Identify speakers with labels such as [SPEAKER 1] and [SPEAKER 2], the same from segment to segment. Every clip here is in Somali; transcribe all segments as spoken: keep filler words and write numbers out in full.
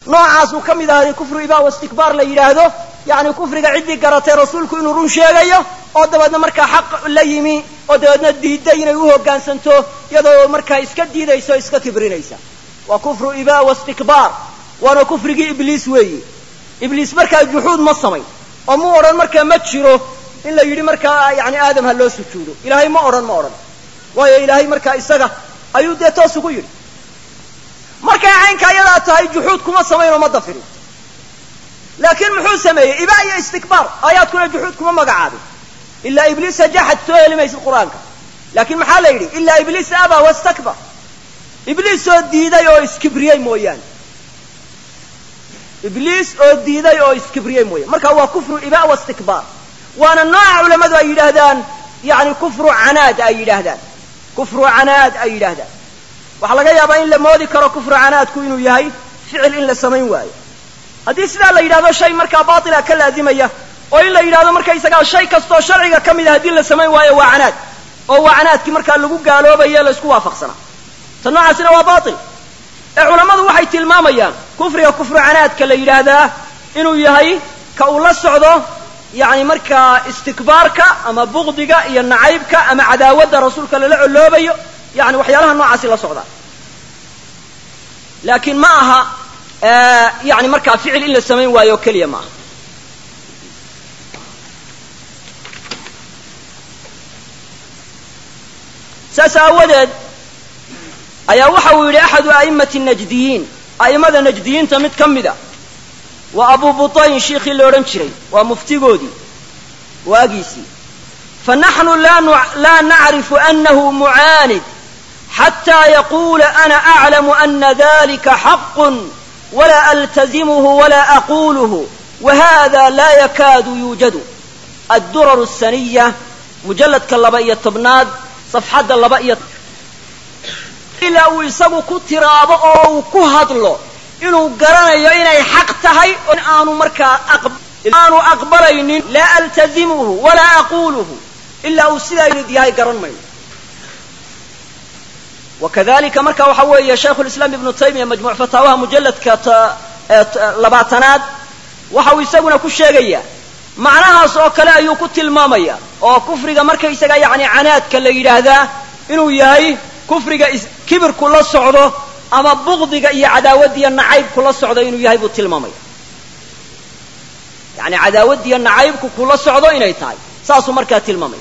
[SPEAKER 1] noocaas uu ka mid ahaday kufru ibaa wastikbaar la yidhaahdo yacni kufriga ciddii garatay rasuulku inuu run sheegayo oo dabeedna markaa xaq la yimi oo dabeedna diidday inay u hoggaansanto iyadoo markaa iska diidaysa o iska kibrinaysa waa kufru ibaa wastikbaar waana kufrigii ibliis weeyi ibliis markaa juxuud ma samayn oo mu odhan markaa ma jiro in la yidhi markaa yani aadam ha loo sujuudo ilaahay ma odhan ma odhan waayo ilaahay markaa isaga ayuu dee toos ugu yidhi markay caynka ayadaa tahay juxuud kuma samayn oo ma dafirin laakiin muxuu sameeyey ibaa iyo istikbaar aayaadkuna juxuud kuma magacaabin ilaa ibliisa jaxad soo heli maysid qur-aanka laakiin maxaa la yidhi ilaa ibliis abaa wastakbar ibliis oo diiday oo iskibriyey mooyaane ibliis oo diiday oo iskibriyey mooyaane marka waa kufru ibaa wastikbaar waana nooca culamadu ay yidhaahdaan yani kufru canaad ay yidhaahdaan kufru canaad ay yidhaahdaan waxaa laga yaabaa in la moodi karo kufru canaadku inuu yahay ficil in la samayn waayo haddii sidaa la yidhahdo shay markaa baatila ka laazimaya oo in la yidhahdo markaysagaa shay kastoo sharciga ka mid a haddii la samayn waayo waa canaad oo waa canaadkii markaa lagu gaaloobaye la isku waafaqsanaa ta noocaasina waa baatil ee culammadu waxay tilmaamayaan kufriga kufru canaadka la yidhaahdaa inuu yahay ka uu la socdo yani markaa istikbaarka ama bugdiga iyo nacaybka ama cadaawadda rasuulka lala coloobayo yani waxyaalaha noocaasi la socdaa laakiin ma aha yani markaa ficil in la samayn waayo o keliya ma aha saas aawadeed ayaa waxa uu yidhi axadu a'immati najdiyiin a'immada najdiyiinta mid ka mida waa abu butayn shiikhii la odhan jiray waa muftigoodii waagiisii fanaxnu laa nacrifu anahu mucaanid xataa yaquula ana aclamu ana dalika xaqun walaa altazimuhu walaa aquuluhu wahada laa yakaadu yuujadu addurar asaniya mujalladka laba iyo tobnaad safxadda laba iyo ilaa uu isagu ku tiraabo oo uu ku hadlo inuu garanayo inay xaq tahay oo aanu markaa aanu aqbalaynin laa altazimuhu walaa aquuluhu ilaa uu sidaa inid yahay garan mayno wakadalika marka waxa weeye shaykhu lislaam ibnu taymiya majmuuc fataawaha mujalladka labaatanaad waxa uu isaguna ku sheegayaa macnahaas oo kale ayuu ku tilmaamaya oo kufriga markaysaga yani canaadka la yidhaahdaa inuu yahay kufriga kibirku la socdo ama bugdiga iyo cadaawaddiiyo nacaybku la socdo inuu yahay buu tilmaamaya yani cadaawaddiiyo nacaybku kula socdo inay tahay saasuu markaa tilmaamaya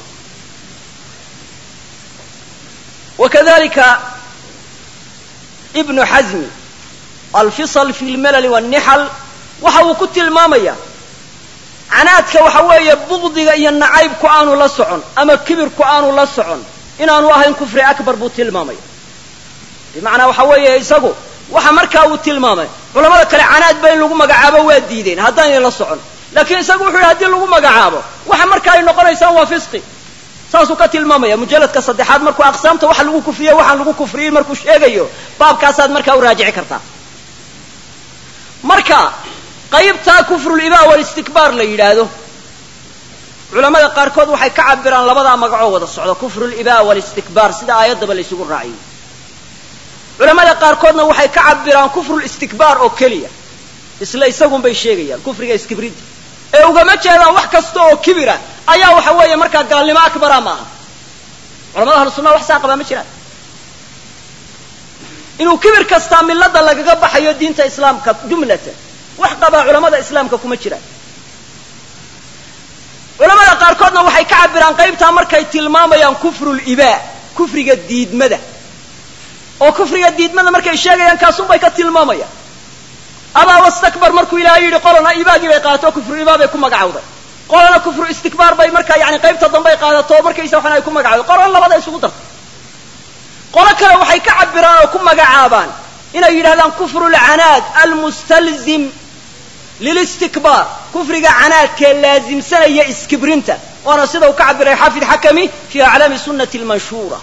[SPEAKER 1] wakadalika ibnu xasmi alfisal fi lmalali wannixal waxa uu ku tilmaamaya canaadka waxa weeye bugdiga iyo nacaybku aanu la socon ama kibirku aanu la socon inaanu ahayn kufri akbar buu tilmaamaya bimacnaa waxa weeye isagu waxa markaa uu tilmaamay culamada kale canaad ba in lagu magacaabo waa diideen haddaanay la socon laakiin isagu wuxuu yidhi haddii lagu magacaabo waxa markaa ay noqonaysaan waa fisqi saasuu ka tilmaamaya mujalladka saddexaad markuu aqsaamta waxa lagu kufriye waxaan lagu kufriyey markuu sheegayo baabkaasaad markaa u raajici kartaa marka qaybtaa kufrulibaa walistikbaar la yidhaahdo culamada qaarkood waxay ka cabiraan labadaa magacoo wada socda kufrulibaa walistikbaar sida aayaddaba la isugu raaciyey culamada qaarkoodna waxay ka cabiraan kufrulistikbaar oo keliya isla isagun bay sheegayaan kufriga iskibrinta ee ugama jeedaan wax kasta oo kibira ayaa waxa weeye markaa gaalnimo akbara maaha culamada ahlu sunna wax saa qabaa ma jiraan inuu kibir kastaa milada lagaga baxayo diinta islaamka jumlatan wax qabaa culamada islaamka kuma jiraan culamada qaarkoodna waxay ka cabiraan qaybtaa markay tilmaamayaan kufrulibaa kufriga diidmada oo kufriga diidmada markay sheegayaan kaasun bay ka tilmaamayaan abaa wastakbar markuu ilaahay yidhi qolana ibaagii bay qaadato kufru ibaa bay ku magacawday qolana kufru istikbaar bay markaa yani qaybta dambay qaadato markaysa waxan ay ku magacawday qolana labada isugu darto qolo kale waxay ka cabiraan oo ku magacaabaan inay yidhahdaan kufru lcanaad almustalzim lilistikbaar kufriga canaadkee laazimsanaya iskibrinta waana sida uu ka cabiray xaafid xakami fi aclaami sunnati lmanshuura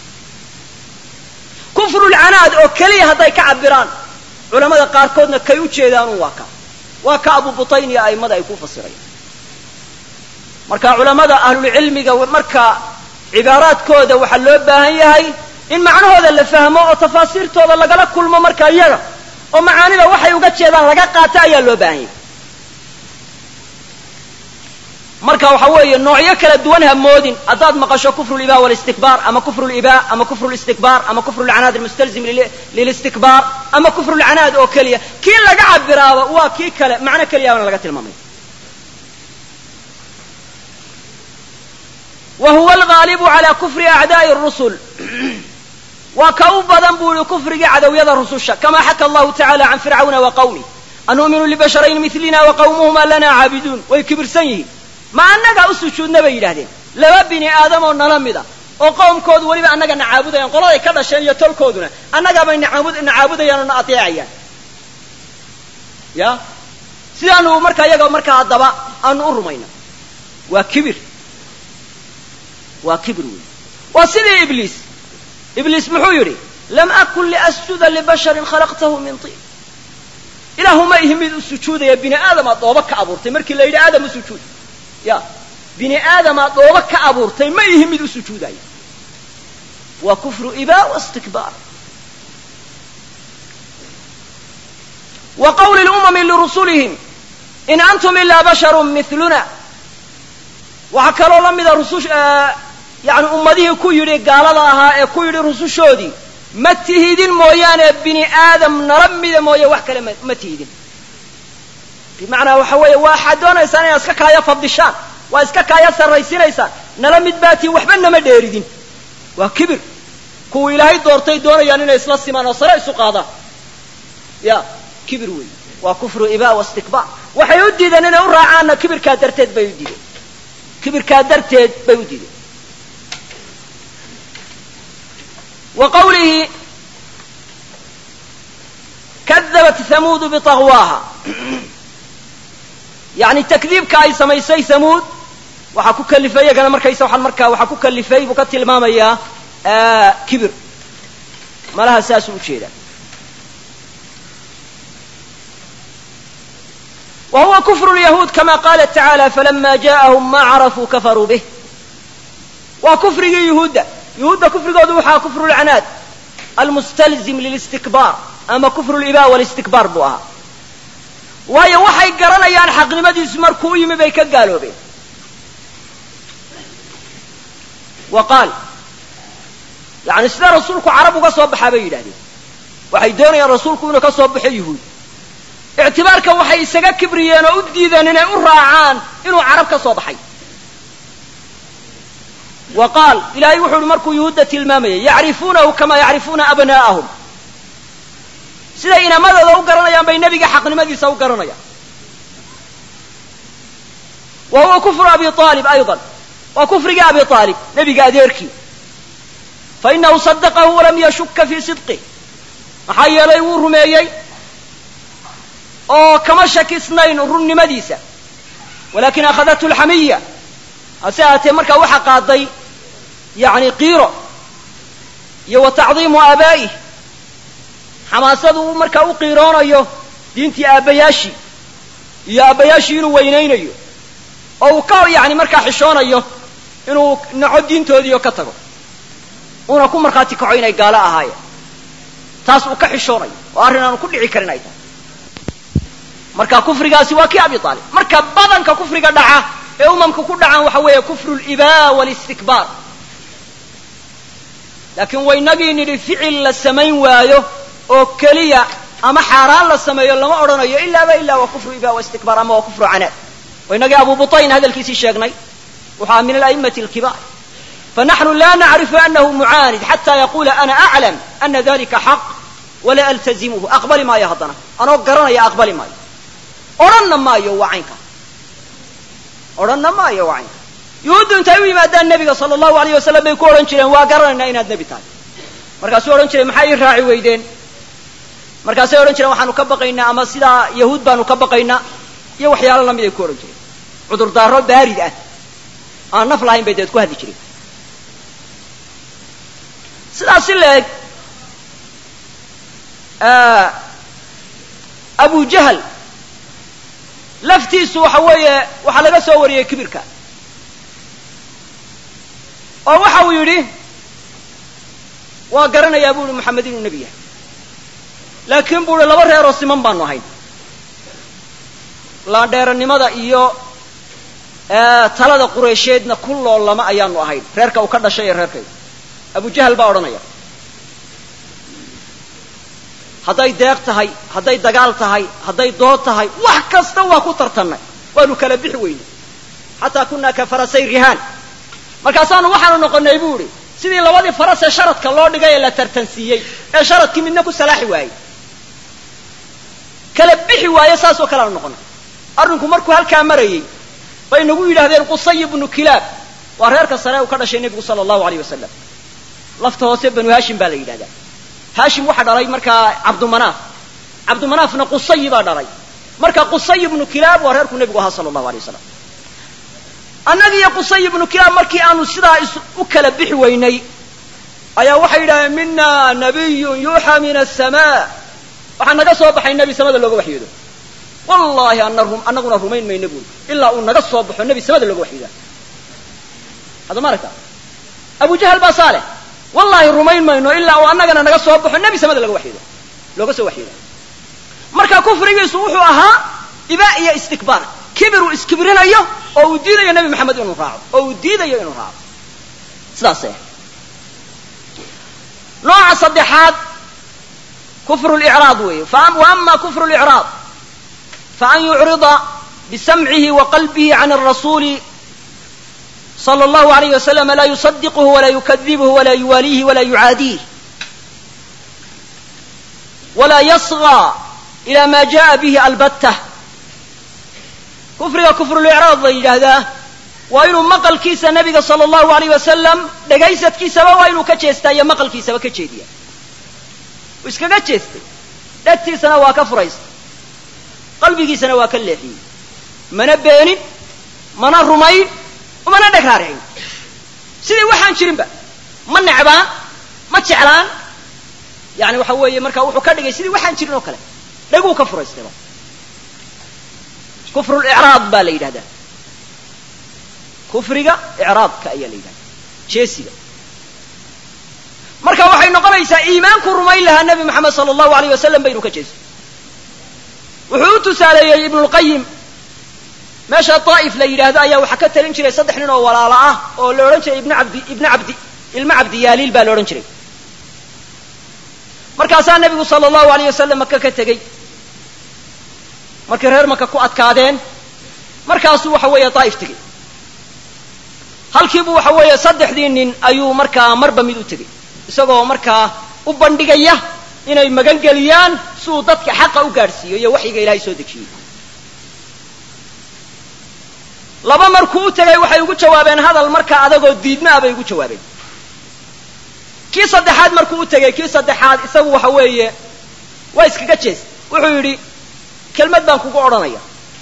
[SPEAKER 1] kufru lcanaad oo keliya hadday ka cabiraan culamada qaarkoodna kay u jeedaanun waa ka waa ka abu butayn iyo a'immada ay ku fasirayaan marka culamada ahlulcilmiga marka cibaaraadkooda waxaa loo baahan yahay in macnahooda la fahmo oo tafaasiirtooda lagala kulmo marka iyaga oo macaanida waxay uga jeedaan laga qaato ayaa loo baahan yahay. marka waxa weeye noocyo kala duwan ha moodin haddaad maqasho kufru libaa walistikbaar ama kufru libaa ama kufru listikbaar ama kufru lcanaad almustalzim lilistikbaar ama kufru lcanaad oo keliya kii laga cabiraaba waa kii kale macno keliyaana laga tilmaamay. wa huwa alghaalibu calaa kufri acdaa'i arusul waa ka u badan buu yihi kufrigii cadowyada rususha kama xaka allahu tacala can fircawna wa qawmih anu'minu libasharayn milina wa qawmuhuma lana caabiduun. way kibirsan yihiin ma annaga u sujuudna bay yidhahdeen laba bini aadam oo nala mida oo qowmkoodu weliba annaga na caabudayaan qoladay ka dhasheen iyo tolkooduna annaga bay na caabudayaan oo na ateecayaan ya sidaanu markaa iyaga markaa haddaba aanu u rumayna. waa kibir waa kibir wey. waa sidii ibliis ibliis muxuu yidhi lam akun liasjuda libasharin khalaqtahu min tiin ilaahu ma ihi mid u sujuudaya bini aadamaad dhooba ka abuurtay markii la yidhi aadam u sujuud ya bini aadamaad dhooba ka abuurtay ma ihi mid u sujuudaya. waa kufru ibaa wastikbaar. wa qawli lumami lirusulihim in antum ilaa basharun miluna waxaa kaloo la mida rusush yani ummadihii ku yidhi gaalada ahaa ee ku yidhi rusushoodii ma tihidin mooyaane bini aadam nala mida mooye wax kale ma tihidin. bimacnaa waxa weeye waxaad doonaysaan inaad iska kaaya fadishaan waa iska kaaya sarraysinaysaan nala mid baatii waxba nama dheeridin. waa kibir kuwa ilaahay doortay doonayaan inay isla simaan oo sare isu qaadaan ya kibir wey. waa kufru ibaa wastikbaar. waxay u diideen inay u raacaanna kibirkaa darteed bay u diideen kibirkaa darteed bay u diideen. wa qawlihi kadabat hamuudu biطaghwaaha yani takdiibka ay samaysay hamuud waxaa ku kalifay iyagana markaysa waxaan markaa waxaa ku kalifay buu ka tilmaamayaa kibir malaha saasuu ujeedaa. wa huwa kufru lyahuud kama qaala tacaala falama ja'ahum ma carafuu kafaruu bih. waa kufrigii yuhuudda yuhuudda kufrigoodu waxaa kufru lcanaad almustalzim lilistikbaar ama kufru libaa walistikbaar buu ahaa waayo waxay garanayaan xaqnimadiisu markuu u yimi bay ka gaaloobeen. wa qaal yani sida rasuulku carab uga soo baxaa bay yidhahdeen waxay doonayaan rasuulku inuu ka soo baxo yuhuud ictibaarka waxay isaga kibriyeen oo u diideen inay u raacaan inuu carab ka soo baxay. wa qaal ilaahay wuxuu uhi markuu yuhuudda tilmaamayay yacrifuunahu kama yacrifuuna abnaa'ahum siday inamadooda u garanayaan bay nebiga xaqnimadiisa u garanayaan. wa huwa kufru abi aalib ayضa waa kufrigii abi aalib nebiga adeerkii fainahu sadaqahu walam yashuka fii sidqih maxaa yeelay wuu rumeeyey oo kama shakisnayn runnimadiisa walakin akhadathu alxamiya hase ahaatee markaa waxa qaaday yani qiiro iyo wa tacdiimu aabaa'ih xamaasadu uu markaa u qiiroonayo diintii aabbayaashii iyo aabbayaashii inuu weynaynayo oo uu ka yani markaa xishoonayo inuu naco diintoodiio ka tago una ku markhaati kaco inay gaalo ahaayeen taas uu ka xishoonayo oo arrin aanu ku dhici karin ay tahay. marka kufrigaasi waa kii abi aalib. marka badanka kufriga dhaca ee umamka ku dhacaan waxa weeye kufru libaa walistikbaar. laakiin waynagii nidhi ficil la samayn waayo oo keliya ama xaaraan la sameeyo lama odhanayo ilaaba ilaa waa kufru ibaa wastikbaar ama waa kufru canaad. waynagii abu butayn hadalkiisii sheegnay wuxuu min ala'immati alkibaar fanaxnu la nacrifu anahu mucaanid xata yaqula ana aclam ana dalika xaq wala altazimuhu aqbali maayo haddana anoo garanaya aqbali maayo odhanna maayo waa caynka odhanna maayo waa caynka. yuhuuddu intay u yimaadaan nebiga sala allahu alayh wasalam bay ku odhan jireen waa garanaynaa inaad nebi tahay markaasuu odhan jiray maxay ii raaci weydeen markaasay odhan jireen waxaanu ka baqaynaa ama sidaa yahuud baanu ka baqaynaa iyo waxyaalo lamid ay ku odhan jireen cudurdaaro baarid ah aan naf lahayn bay deed ku hadli jireen. sidaas si leeg abu jahl laftiisu waxa weeye waxaa laga soo wariyey kibirka oo waxa uu yidhi waa garanayaa bu uhi moxamed inuu nebi yahay laakiin buu laba reer oo siman baanu ahayn la dheeranimada iyo ee talada qureysheedna kulloo lama ayaanu ahayn reerka uu ka dhashay ee reerkay abu jahl baa oranaya hadday deeq tahay hadday dagaal tahay hadday dood tahay wax kasta waa ku tartanay waanu kala bixi weynay hatta kunna ka farasay rihaan markaasaanu waxaanu noqonay buuri sidii labadii faras ee sharadka loo dhigay la tartansiiyay ee sharadkii midna ku salaaxi waayay kala bixi waayay saas oo kala noqonay arrinku markuu halka marayay bay nagu yiraahdeen Qusay ibn Kilab waa reerka sare uu ka dhashay nabiga sallallahu alayhi wasallam lafta hoose banu Hashim baa la yiraahdaa Hashim waxa dhalay marka Abdu Manaf Abdu Manafna Qusay baa dhalay marka Qusay ibn Kilab waa reerku nabiga sallallahu alayhi wasallam annaga iyo Qusay ibn Kilab markii aanu sidaa u kala bixi weynay ayaa waxa yiraahdeen minna nabiyyun yuha min as-samaa waxa naga soo baxay nabi samada looga waxyeedo wallahi annahum annaguna rumayn may nabi illa uu naga soo baxo nabi samada looga waxyeedo hada marka Abu Jahl ba Saleh wallahi rumayn mayno illa uu annagana naga soo baxo nabi samada looga waxyeedo looga soo waxyeedo marka kufrigiisu wuxuu ahaa ibaa iyo istikbaar kibiru iskibrinayo oo uu diidayo nabi maxamed inuu raaco oo uu diidayo inuu raaco sidaas ah nooca saddexaad kufru al-i'raad way fa amma kufru al-i'raad fa an yu'rida bisam'ihi wa qalbihi 'an ar-rasul sallallahu alayhi wa sallam la yusaddiquhu wa la yukaththibuhu wa la yuwalihi wa la yu'adihi wa la yasgha ila ma jaa bihi albattah kufriga kufru al-i'raad yiraahdaa waa inuu maqalkiisa nabiga sallallahu alayhi wasallam dhagaysadkiisa waa inuu ka jeestaayo maqalkiisa ka jeediya iskaga jeestay dhagtiisana waa ka furaystay qalbigiisana waa ka leexiyay mana beenin mana rumayn mana dhagraareen sidii waxaan jirinba ma nacbaan ma jeclaan yaani waxa weeye marka wuxuu ka dhigay sidii waxaan jirin oo kale dhagu ka furaystay كفر الإعراض بالي هذا كفر إعراض كأي لي هذا جيسي مركا وحي نقليس إيمان كرمي لها النبي محمد صلى الله عليه وسلم بينك جيس وحوت سالي ابن القيم ماشى طائف لي هذا يا وحكت لنشري صدح لنا ولا لا أو لورنشري ابن عبد ابن عبد المعبد ياليل بالورنشري مركا سال النبي صلى الله عليه وسلم مكة كتجي markay reer maka ku adkaadeen markaas waxa weeye Taif tagay halkiibu waxa weeye saddexdii nin ayuu markaa marba mid u tagay isagoo markaa u bandhigaya inay magan galiyaan soo dadka xaq u gaarsiiyo iyo waxiga Ilaahay soo dejiyay laba markuu tagay waxay ugu jawaabeen hadal markaa adagoo diidna bay ugu jawaabeen kii saddexaad markuu tagay kii saddexaad isagu waxa weeye waa iskaga jees wuxuu yiri kelmad baan kugu oranaya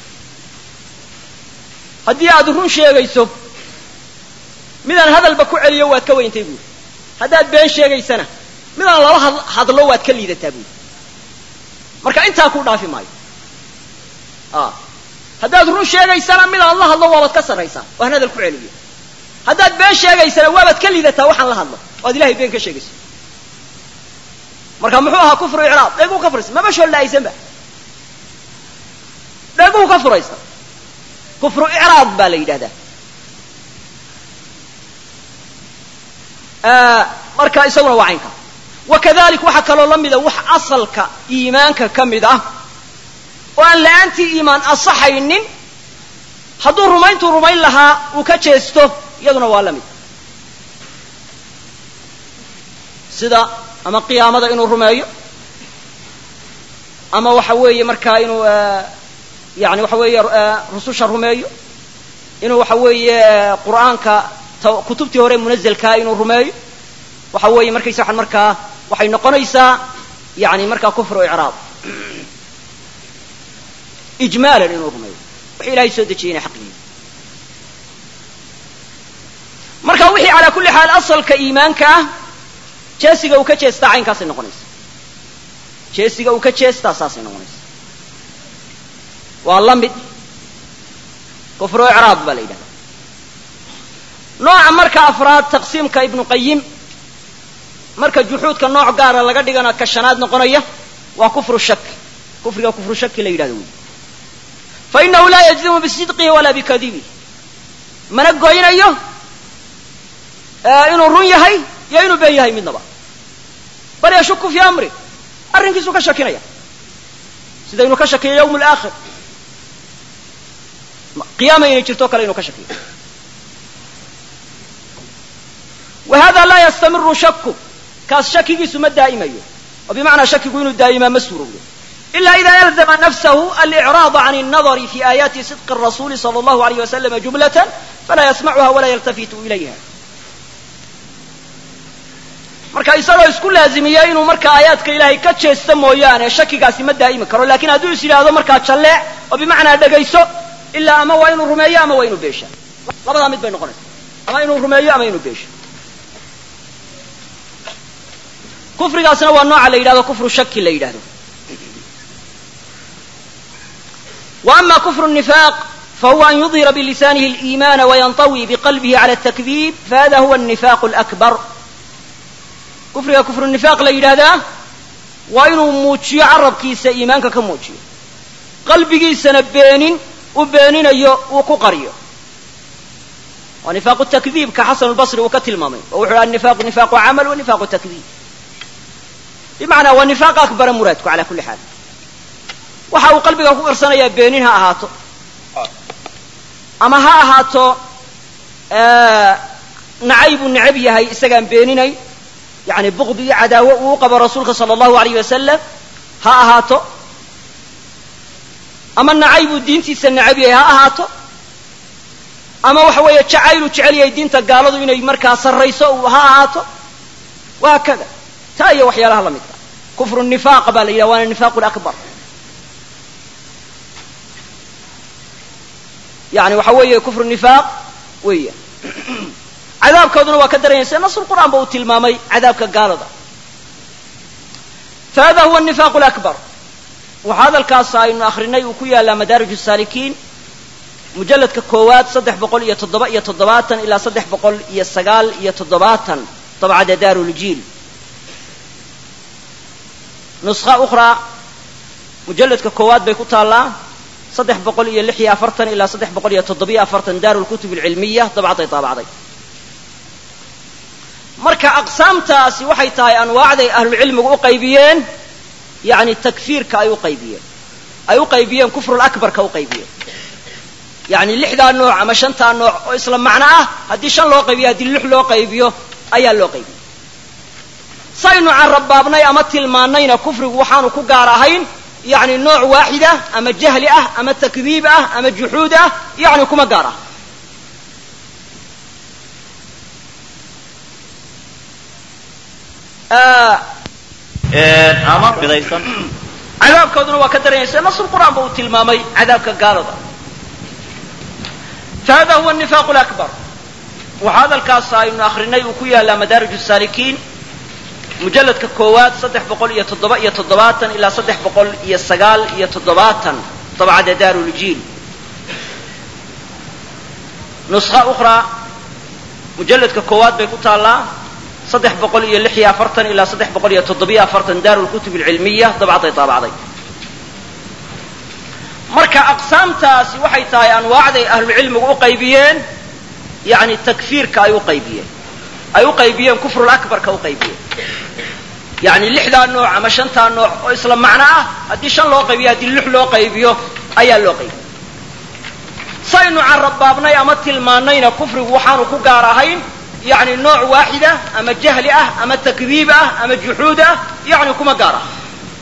[SPEAKER 1] hadii aad run sheegayso midaan hadalba ku celiyo waad ka weyntay buu hadaad been sheegaysana midaan laba hadlo waad ka liidataa buu marka inta ku dhaafi maayo ah hadaad run sheegaysana midaan la hadlo waad ka saraysaa oo hadal ku celiyo hadaad been sheegaysana waad ka liidataa waxaan la hadlo oo Ilaahay been ka sheegayso marka muxuu ahaa kufru i'raad eegu ka furs ma basho laaysanba dhagu ka furaysta kufru i'raad baa la yiraahdaa ah marka isaguna waa aynka wakadalik waxa kale lamida wax asalka iimaanka kamid ah oo aan laanti iimaan asaxaynin haduu rumayntu rumayn lahaa uu ka jeesto iyaduna waa lamid sida ama qiyaamada inuu rumeeyo ama waxa weeye marka inuu يعني وحوي رسول شرمي إنه وحوي قرآن ك كتبتي هوري منزل كائن رمي وحوي مركز ساحن مركا وحي نقنيسا يعني مركا كفر وإعراض إجمالا إنه رمي وحي لا يسود شيء حقيقي مركا وحي على كل حال أصل كإيمانك جاسيغا وكجيستا عين كاس نقنيس جاسيغا وكجيستا أساس نقنيس والله مد كفر إعراض باليدا نوع مركا أفراد تقسيم كابن قيم مركا جحود كالنوع قارة لقد قنا كشناد نقنية waa kufru shaki kufriga kufru shaki la yidhahdo wey fainahu laa yajzimu bisidqihi walaa bikadibihi mana goynayo inuu run yahay iyo inuu been yahay midnaba bal yashuku fi amri arrinkiisu ka shakinaya sida inuu ka shakiyo yawm alaakhir qiyaama inay jirto kale inuu ka shakiyo wahada laa yastamiru shaku kaas shakigiisu ma daa'imayo oo bimacnaa shakigu inuu daa'imaa ma suurowdo ila ida yalzama nafsahu alicraada can الnadari fi aayaati sidqi الrasuli salى اllahu alayh waslama jumlatan falaa yasmacuha walaa yaltafitu ilayha marka isagoo isku laazimiya inuu markaa aayaadka ilaahay ka jeesta mooyaane shakigaasi ma daa'imi karo lakin hadduu is yidhaahdo markaa jalleec oo bimacnaa dhegayso ilaa ama waa inuu rumeeyo ama waa inuu beesha labadaa mid bay noqonaysa ama inuu rumeeyo ama inuu beesho kufrigaasna waa nooca la yidhahdo kufru shaki la yidhahdo wa ama kufru النifaq fahuwa an yudhira bilisanihi اliimana wayanطawi biqalbihi cala الtakdib fahada huwa النifaq اlأkbar kufriga kufru nifaq la yidhaahdaa waa inuu muujiyo carabkiisa iimaanka ka muujiyo qalbigiisana beenin u beeninayo uu ku qariyo waa nifaaqu takdiib ka xasan albasri uu ka tilmaamay oo wuxuu yidhaha nifaqu nifaaqu camal wa nifaaqu takdiib bimacnaa waa nifaaq akbara muraadku cala kulli xaal waxa uu qalbiga ku qarsanayaa beenin ha ahaato ama ha ahaato nacayb uu necab yahay isagaan beeninay yani bugdi iyo cadaawo uu qabo rasuulka sala allahu alayh wasalam ha ahaato ama nacayb uu diintiisa necab yahay ha ahaato ama waxa weeye jacaylu jecel yahay diinta gaaladu inay markaa sarrayso ha ahaato wahaakada taa iyo waxyaalaha la midka kufru nifaaq baa la yidhaha waana nifaaqu lakbar yani waxa weeye kufru nifaaq weeya cadaabkooduna waa ka daranyaysa nasl qur'aan ba uu tilmaamay cadaabka gaalada fahada huwa النifaq اlأkbar waxa hadalkaas aynu akrinay uu ku yaalaa madaarij الsaalikiin mujalladka koowaad saddex boqol iyo toddoba iyo toddobaatan ilaa saddex boqol iyo sagaal iyo toddobaatan dabcada daaruljiil nuskha ukhraa mujalladka koowaad bay ku taallaa saddex boqol iyo lix iyo afartan ilaa saddex boqol iyo toddobiyo afartan daarulkutub alcilmiya dabcaday taabacday marka aqsaamtaasi waxay tahay anwaacday ahlucilmigu u qaybiyeen yani takfiirka ay u qaybiyeen ay u qaybiyeen kufrulakbarka u qaybiyeen yani lixdaa nooc ama shantaa nooc oo isla macno ah haddii shan loo qaybiyo haddii lix loo qaybiyo ayaa loo qaybiyey saynu carabbaabnay ama tilmaanayna kufrigu waxaanu ku gaar ahayn yani nooc waaxid ah ama jahli ah ama takdiib ah ama juxuud ah yani kuma gaar ah cadaabkooduna waa ka daranyaysa nasl qur'aan ba uu tilmaamay cadaabka gaalada fahada huwa النifaq اlأkbar waxa hadalkaas aynu akrinay uu ku yaalaa madaarij الsaalikiin mujalladka koowaad saddex boqol iyo toddoba iyo toddobaatan ilaa saddex boqol iyo sagaal iyo toddobaatan dabcada daaruljiil nuskha ukhraa mujalladka koowaad bay ku taallaa saddex boqol iyo lix iyo afartan ilaa saddex boqol iyo toddobiyo afartan daarulkutub alcilmiya dabcaday taabacday marka aqsaamtaasi waxay tahay anwaacday ahlucilmigu u qaybiyeen yani takfiirka ay u qaybiyeen ay u qaybiyeen kufrulakbarka u qaybiyeen yani lixdaa nooc ama shantaa nooc oo isla macno ah haddii shan loo qaybiyo haddii lix loo qaybiyo ayaa loo qaybiyey saynu carabbaabnay ama tilmaanayna kufrigu waxaanu ku gaar ahayn yani nooc waaxid ah ama jahli ah ama takdiib ah ama juxuud ah yani kuma gaar ah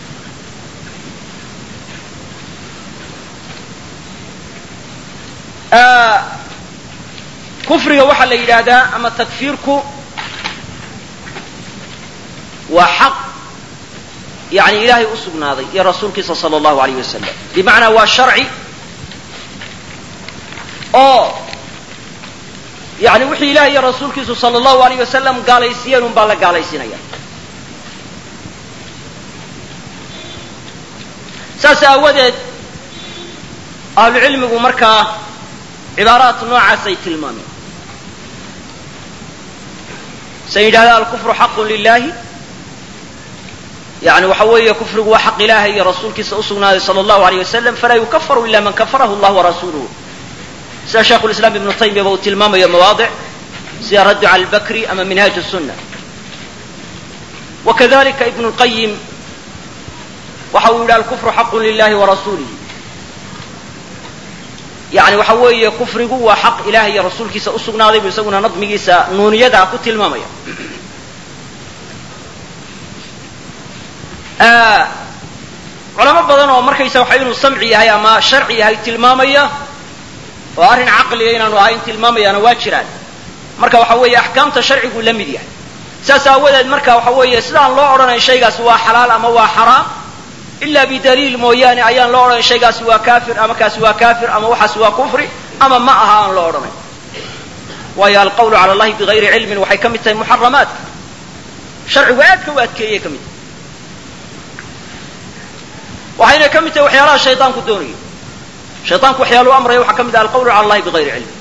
[SPEAKER 1] kufriga waxaa la yidhaahdaa ama takfiirku waa xaq yani ilaahay u sugnaaday iyo rasuulkiisa sala allahu alayh wasalam bimacnaa waa sharci oo yani wixii ilahay iyo rasuulkiisu sala allahu alayh wasalam gaalaysiiyeen un baa la gaalaysiinaya saas aawadeed ahlucilmigu markaa cibaaraat noocaasay tilmaameen say yidhahda alkufru xaqun lilahi yani waxa weeye kufrigu waa xaq ilaahay iyo rasuulkiisa u sugnaaday sala allahu alayh wasalam falaa yukafaru ila man kafarahu allah warasuluhu sida shaikhu lislaam ibnu taymiya ba uu tilmaamayo mawaadic sida raddu cala albakri ama minhaaj sunna wakadalika ibnu lqayim waxa uu yidhi alkufru xaqun lilahi warasuulihi yani waxa weeye kufrigu waa xaq ilahay iyo rasuulkiisa u sugnaaday buu isaguna nadmigiisa nuuniyada ku tilmaamaya culamo badan oo markaysa waxa inuu samci yahay ama sharci yahay tilmaamaya oo arrin caqliga inaanu ahayn tilmaamayaana waa jiraan marka waxa weeye axkaamta sharcigu la mid yahay saas aawadeed marka waxa weeye sidaan loo odhanayn shaygaasi waa xalaal ama waa xaraam ila bidaliil mooyaane ayaan loo odhanayn shaygaasi waa kaafir ama kaasi waa kaafir ama waxaasi waa kufri ama ma aha aan loo odhanayn waayo alqawlu cala allahi bigayri cilmin waxay ka mid tahay muxaramaadka sharcigu aadka u adkeeyey ka mid waxayna ka mid tahay waxyaalaha shaydaanku doonaya shaydaanku waxyaaluu amraya waxaa ka mid ah alqawlu cala allahi bigayri cilm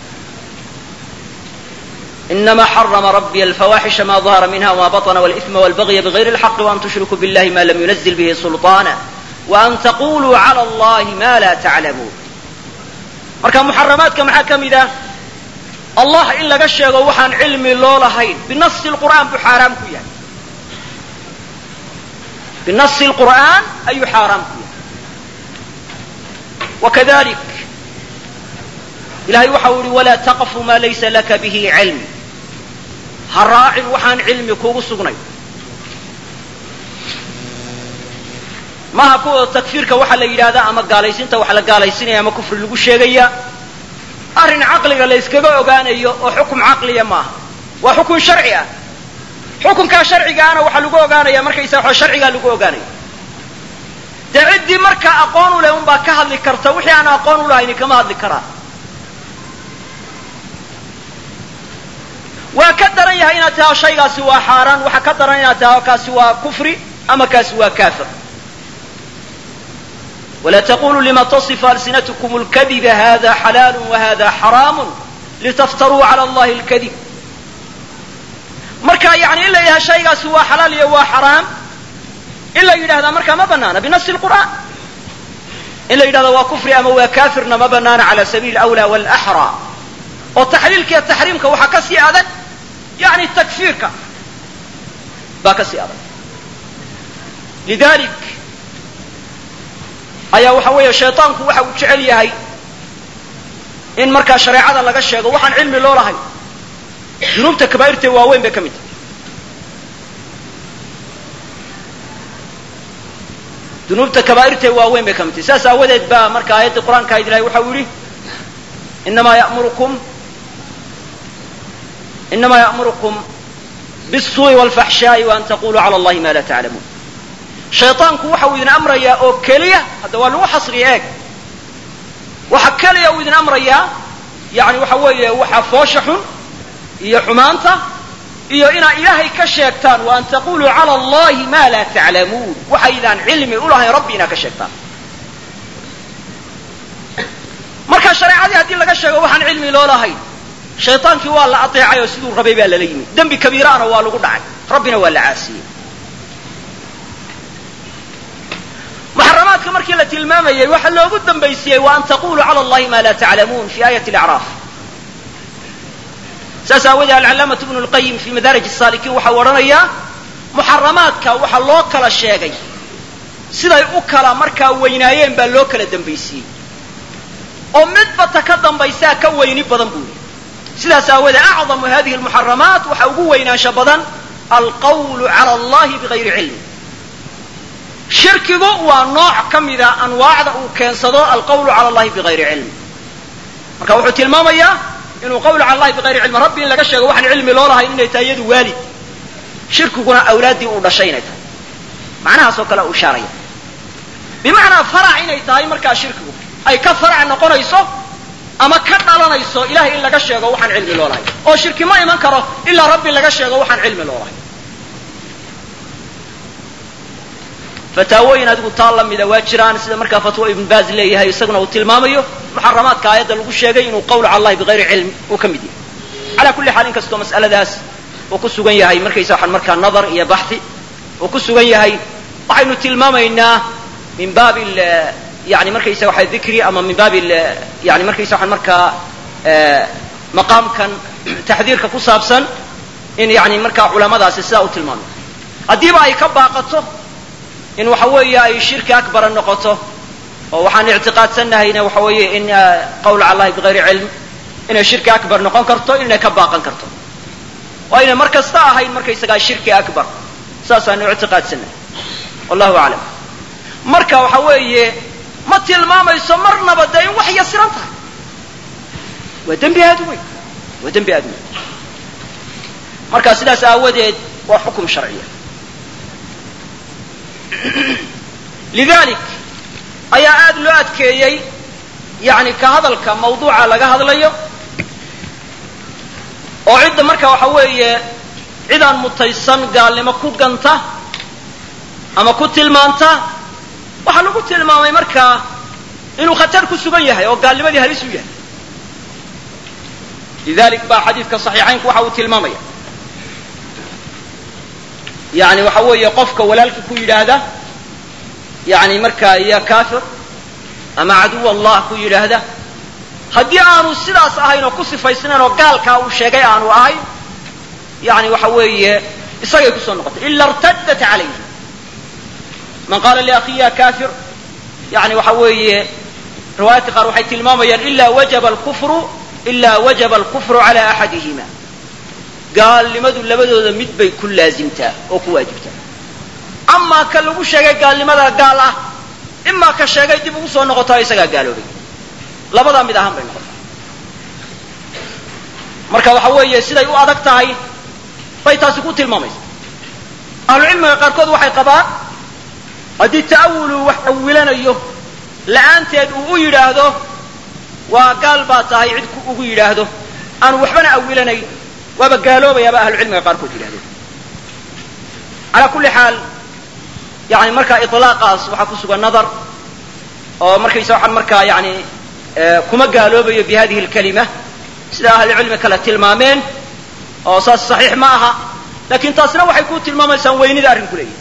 [SPEAKER 1] inama xarama rabbiy alfawaxisha ma dahara minha wma baطna wاlإثma wاlbagya bغayri اlxaqi وan tushrikuu biاllahi ma lam yunazil bihi sulطana وan taquluu clى اllahi ma la taclamuun marka muxaramaadka maxaa ka mid ah allah in laga sheego waxaan cilmi loo lahayn binasi qur'aan buu xaaraam ku yahay binasi qur'aan ayuu xaaraam ku yahay wakadalik ilahay waxa uu yihi walaa taqfu ma laysa laka bihi cilm ha raacin waxaan cilmi kugu sugnay maaha kuwa takfiirka waxaa la yidhahdaa ama gaalaysiinta wax la gaalaysinaya ama kufri lagu sheegaya arrin caqliga la yskaga ogaanayo oo xukum caqliya maaha waa xukun sharci ah xukunkaa sharcigaana waxaa lagu ogaanaya markaysa waxa sharcigaa lagu ogaanaya dee ciddii markaa aqoon u leh unbaa ka hadli karta wixii aan aqoon u lahayni kama hadli karaan waa ka daran yahay inaad tahay shaygaasi waa xaaraan waxaa ka daran inaad tahay kaasi waa kufri ama kaasi waa kaafir wla taquluu lima tasifu alsinatkum اlkadiba hada xalaalu wahada xaraamu litaftaruu cala allahi اlkadib marka yani in la yidhaha shaygaasi waa xalaal iyo waa xaraam in la yidhahdaa markaa ma banaana binasi lqur'aan in la yidhahda waa kufri ama waa kaafirna ma banaana cala sabiili alawla walaxraa oo taxliilka iyo taxriimka waxaa ka sii adag yani takfiirka baa ka sii adag lidalik ayaa waxa weeye shayطaanku waxa uu jecel yahay in markaa shareecada laga sheego waxaan cilmi loo lahay dunuubta kabaa'irtee waaweyn bay ka mid tahay dunuubta kabaa'irtee waaweyn bay ka mid tahay saas aawadeed baa marka aayaddii qur'aanka ahayd ilahay waxa uu yidhi inamaa ya'murukum inamaa ya'murukum bالsuuءi wاlfaxshaaءi waan taquluu cala allahi ma la taclamuun shayطaanku waxa uu idin amrayaa oo keliya hadda waa lagu xasriya eeg waxa keliya uu idin amrayaa yani waxa weeye waxa foosha xun iyo xumaanta iyo inaad ilaahay ka sheegtaan wa an taquluu cala allahi ma la taclamuun waxaydaan cilmi u lahayn rabbi inaad ka sheegtaan marka shareecadii haddii laga sheego waxaan cilmi loo lahayn shayطaankii waa la ateecay oo siduu rabay baa lala yimid dembi kabiiraana waa lagu dhacay rabbina waa la caasiyey muxaramaadka markii la tilmaamayay waxa loogu dambaysiiyey wa an taquluu cala allahi ma la taclamuun fi aayati alacraaf saas aawadee alcalaamatu ibnu lqayim fi madaarij asaalikiin waxa uu odhanayaa muxaramaadka waxa loo kala sheegay siday u kala markaa weynaayeen baa loo kala dambaysiiyey oo midba ta ka dambaysaa ka weyni badan buu yihi sidaas aawadee acdamu hadihi almuxaramaat waxa ugu weynaansha badan alqawlu cala allahi bigayri cilmi shirkigu waa nooc ka mida anwaacda uu keensado alqawlu cala allahi bigayri cilmi marka wuxuu tilmaamayaa inuu qawlu cala allahi bigayri cilmi rabbi in laga sheego waxaan cilmi loo lahayn inay tahay iyadu waalid shirkiguna awlaaddii uu dhashay inay tahay macnahaas oo kale u ishaaraya bimacnaa farac inay tahay markaa shirkigu ay ka farac noqonayso ama ka dhalanayso ilahay in laga sheego waxaan cilmi loo lahayn oo shirki ma iman karo ilaa rabbi laga sheego waxaan cilmi loo lahayn fataawooyin adigu taa la mida waa jiraan sida markaa fatwo ibn baaz leeyahay isaguna uu tilmaamayo muxaramaadka aayadda lagu sheegay inuu qawlu cala allahi bigayri cilm uu ka mid yahay calaa kulli xaal in kastoo mas'aladaas uu ku sugan yahay markaysa waxaan markaa nadar iyo baxthi uu ku sugan yahay waxaynu tilmaamaynaa min baabi yani markaysa waxa dikri ama min baabi yani markaysa waxaan markaa maqaamkan taxdiirka ku saabsan in yani markaa culamadaasi sidaa u tilmaamay haddiiba ay ka baaqato in waxa weeye ay shirki akbara noqoto oo waxaan ictiqaadsannahayna waxa weeye in qawl cala allahi bigayri cilm inay shirki akbar noqon karto inay ka baaqan karto waa inay mar kasta ahayn markaysagaa shirki akbar saasaanu ictiqaadsannahay wallahu aclam marka waxa weeye ma tilmaamayso marnaba dee in wax yasiran tahay waa dembi aad u weyn waa dembi aad u weyn marka sidaas aawadeed waa xukum sharciya lidalik ayaa aad loo adkeeyey yani ka hadalka mawduuca laga hadlayo oo cidda marka waxa weeye cidaan mutaysan gaalnimo ku ganta ama ku tilmaanta waxaa lagu tilmaamay markaa inuu khatar ku sugan yahay oo gaalnimadii halis u yahay lidalik baa xadiidka saxiixaynku waxa uu tilmaamaya yani waxa weeye qofka walaalkii ku yidhaahda yani markaa ya kafir ama caduw allah ku yidhaahda haddii aanu sidaas ahayn oo ku sifaysnayn oo gaalkaa uu sheegay aanu ahayn yani waxa weeye isagay kusoo noqotay ila irtaddat calayhi man qaala liakhi ya kafir yani waxa weeye riwaayaadka qaar waxay tilmaamayaan ila wajaba alkufru ila wajaba alkufru cala axadihima gaalnimadu labadooda mid bay ku laazimtaa oo ku waajibtaa amaa ka lagu sheegay gaalnimada gaal ah imaa ka sheegay dib ugu soo noqotaa isagaa gaaloobay labadaa mid ahaan bay noqotay marka waxa weeye siday u adag tahay bay taasi ku tilmaamaysa ahlucilmiga qaarkood waxay qabaan haddii ta'awulu wax awilanayo la'aanteed uu u yidhaahdo waa gaal baa tahay cid ugu yidhaahdo aanu waxbana awilanayn waaba gaaloobayaaba ahlucilmiga qaarkood yidhahdeen calaa kulli xaal yani markaa ilaaqaas waxaa ku sugan nadar oo markaysa waxaan markaa yani kuma gaaloobayo bi hadihi alkalima sida ahlucilmi kale tilmaameen oo saas saxiix ma aha lakin taasna waxay ku tilmaamaysaa weynida arrinku leeyahy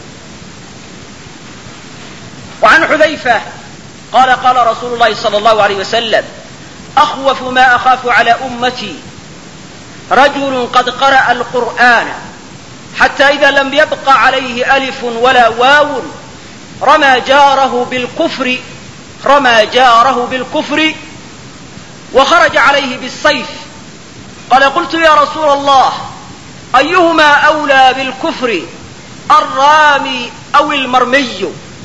[SPEAKER 1] وعن حذيفة قال قال رسول الله صلى الله عليه وسلم أخوف ما أخاف على أمتي رجل قد قرأ القرآن حتى إذا لم يبق عليه ألف ولا واو رمى جاره بالكفر رمى جاره بالكفر وخرج عليه بالسيف قال قلت يا رسول الله أيهما أولى بالكفر الرامي أو المرمي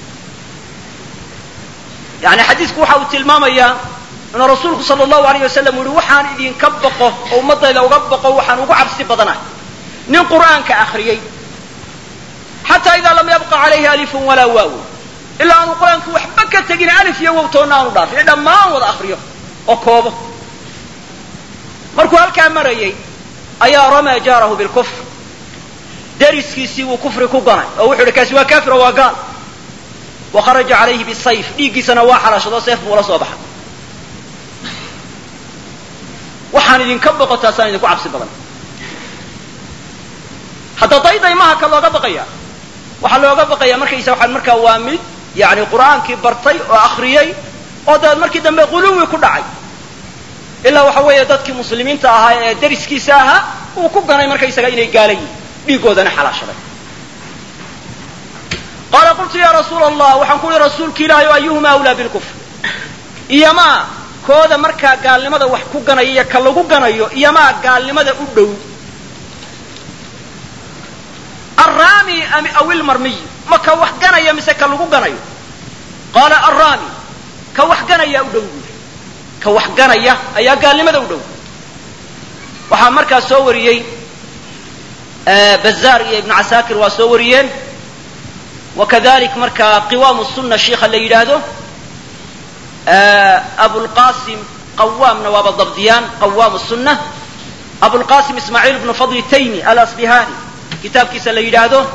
[SPEAKER 1] يعني حديثك waxa uu tilmaamaya inuu rasuulku sallallahu alayhi wasallam uu waxaan idin ka baqo oo ummadayda uga baqo waxaan ugu cabsi badanahay nin quraanka akhriyay hatta idha lam yabqa alayhi alif wala waw illa anu quraanku waxba ka tagin alif iyo waw toona aanu dhaafin dhamaan wada akhriyo oo koobo markuu halkaa marayay ayaa rama jaarahu bil kufr dariskiisii uu kufri ku ganay oo wuxuu kaasi waa kaafir waa gaal وخرج عليه بالسيف dhiigiisana waa xalaashado seef buu la soo baxay waxaan idin ka boqotaasaan idinku cabsi badan hadda daydaymaha ka looga baqaya waxaa looga baqaya markaysa waxaan markaa waa mid yani qur'aankii bartay oo akhriyey oo dabeed markii dambe quluwi ku dhacay ilaa waxa weeye dadkii muslimiinta ahaa ee dariskiisa ahaa uu ku ganay markaysaga inay gaalayiin dhiigoodana xalaashaday قال قلت يا رسول الله waxaan ku yiri rasuulka ilaahay ayuhuma awla bil kufr iyama kooda marka gaalnimada wax ku ganaya ka lagu ganayo iyama gaalnimada u dhow arrami am awil marmi maka wax ganaya mise ka lagu ganayo qala arrami ka wax ganaya u dhow ka wax ganaya ayaa gaalnimada u dhow waxa marka soo wariyay bazaar iyo ibn asakir waa soo wariyeen وكذلك مركا قوام السنة الشيخ اللي يلاده أبو القاسم قوام نواب الضبديان قوام السنة أبو القاسم إسماعيل بن فضل التيمي الأصبهاني كتاب كيس اللي يلاده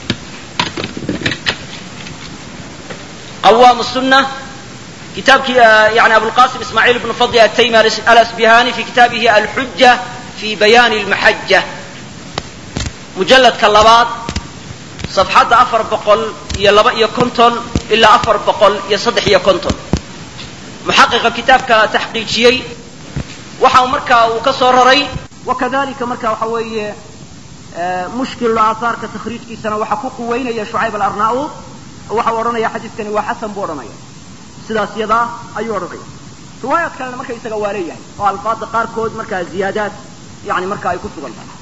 [SPEAKER 1] قوام السنة كتاب يعني أبو القاسم إسماعيل بن فضل التيمي الأصبهاني في كتابه الحجة في بيان المحجة مجلد كلابات safxadda afar boqol iyo laba iyo konton ilaa afar boqol iyo saddex iyo konton muxaqiqa kitaabka taxqiijiyey waxa markaa uu ka soo raray wakadalika marka waxa weeye mushkil aahaarka takhriijkiisana waxa ku quweynaya shucayb alarnaud waxa uu odhanaya xadiidkani waa xasan buu odhanaya sidaas yadaa ayuu odhanaya riwaayaad kalena marka isaga waa leeyahay oo alfaada qaarkood markaa ziyaadaad yani marka ay ku sugan tahay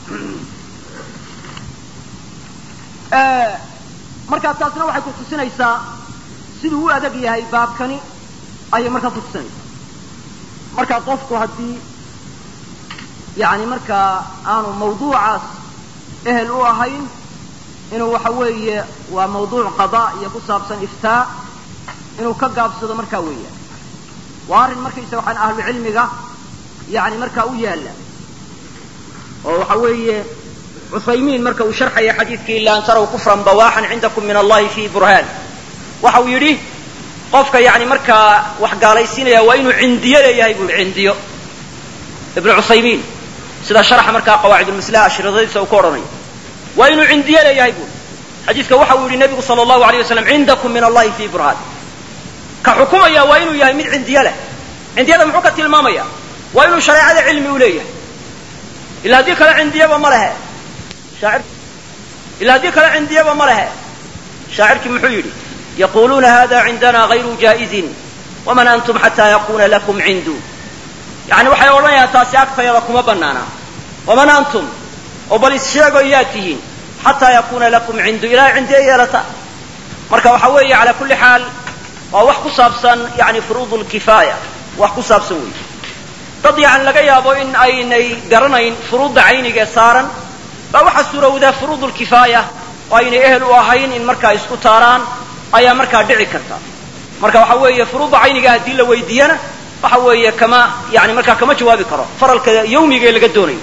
[SPEAKER 1] markaa taasna waxay ku tusinaysaa siduu u adag yahay baabkani ayay markaa ku tusinaysaa markaa qofku haddii yani markaa aanu mawduucaas ehel u ahayn inuu waxa weeye waa mawduuc qadaa iyo ku saabsan iftaa inuu ka gaabsado markaa weeyaan waa arrin markaysa waxaan ahlu cilmiga yani markaa u yaalla oo waxa weeye cuthaymiin marka uu sharxaya xadiidkii ila an taraw kufran bawaaxan cindakum min allahi fi burhaan waxa uu yidhi qofka yani markaa wax gaalaysiinaya waa inuu cindiyo leeyahay buu cindiyo ibnu cuthaymiin sida sharxa markaa qawaacid ulmaslaha ashridadiisa uu ku odhanayo waa inuu cindiyo leeyahay buu xadiiska waxa uu yidhi nebigu sala allahu alayh wasalam cindakum min allahi fi burhaan ka xukumaya waa inuu yahay mid cindiyo leh cindiyada muxuu ka tilmaamaya waa inuu shareecada cilmi u leeyahay ila haddii kale cindiyaba ma lehe shaacir ila haddii kale cindiyaba ma lehe shaacirkii muxuu yidhi yaquluuna hada cindana gayru jaa'izin waman antum xataa yakuna lakum cindu yani waxay odhanayaan taasi agtayada kuma banaana waman antum oo bal issheego yaa tihiin xataa yakuna lakum cindu ilaa cindiye yeelata marka waxa weeye cala kulli xaal waa wax ku saabsan yani furuud lkifaaya wax ku saabsan wey dad yani laga yaabo in aynay garanayn furuudda cayniga ee saaran baa waxaa suurowdaa furuud lkifaaya oo aynay ehel u ahayn in markaa isku taaraan ayaa markaa dhici karta marka waxa weeye furuudda cayniga haddii la weydiiyana waxa weeye kama yani markaa kama jawaabi karo faralka yawmiga ee laga doonayo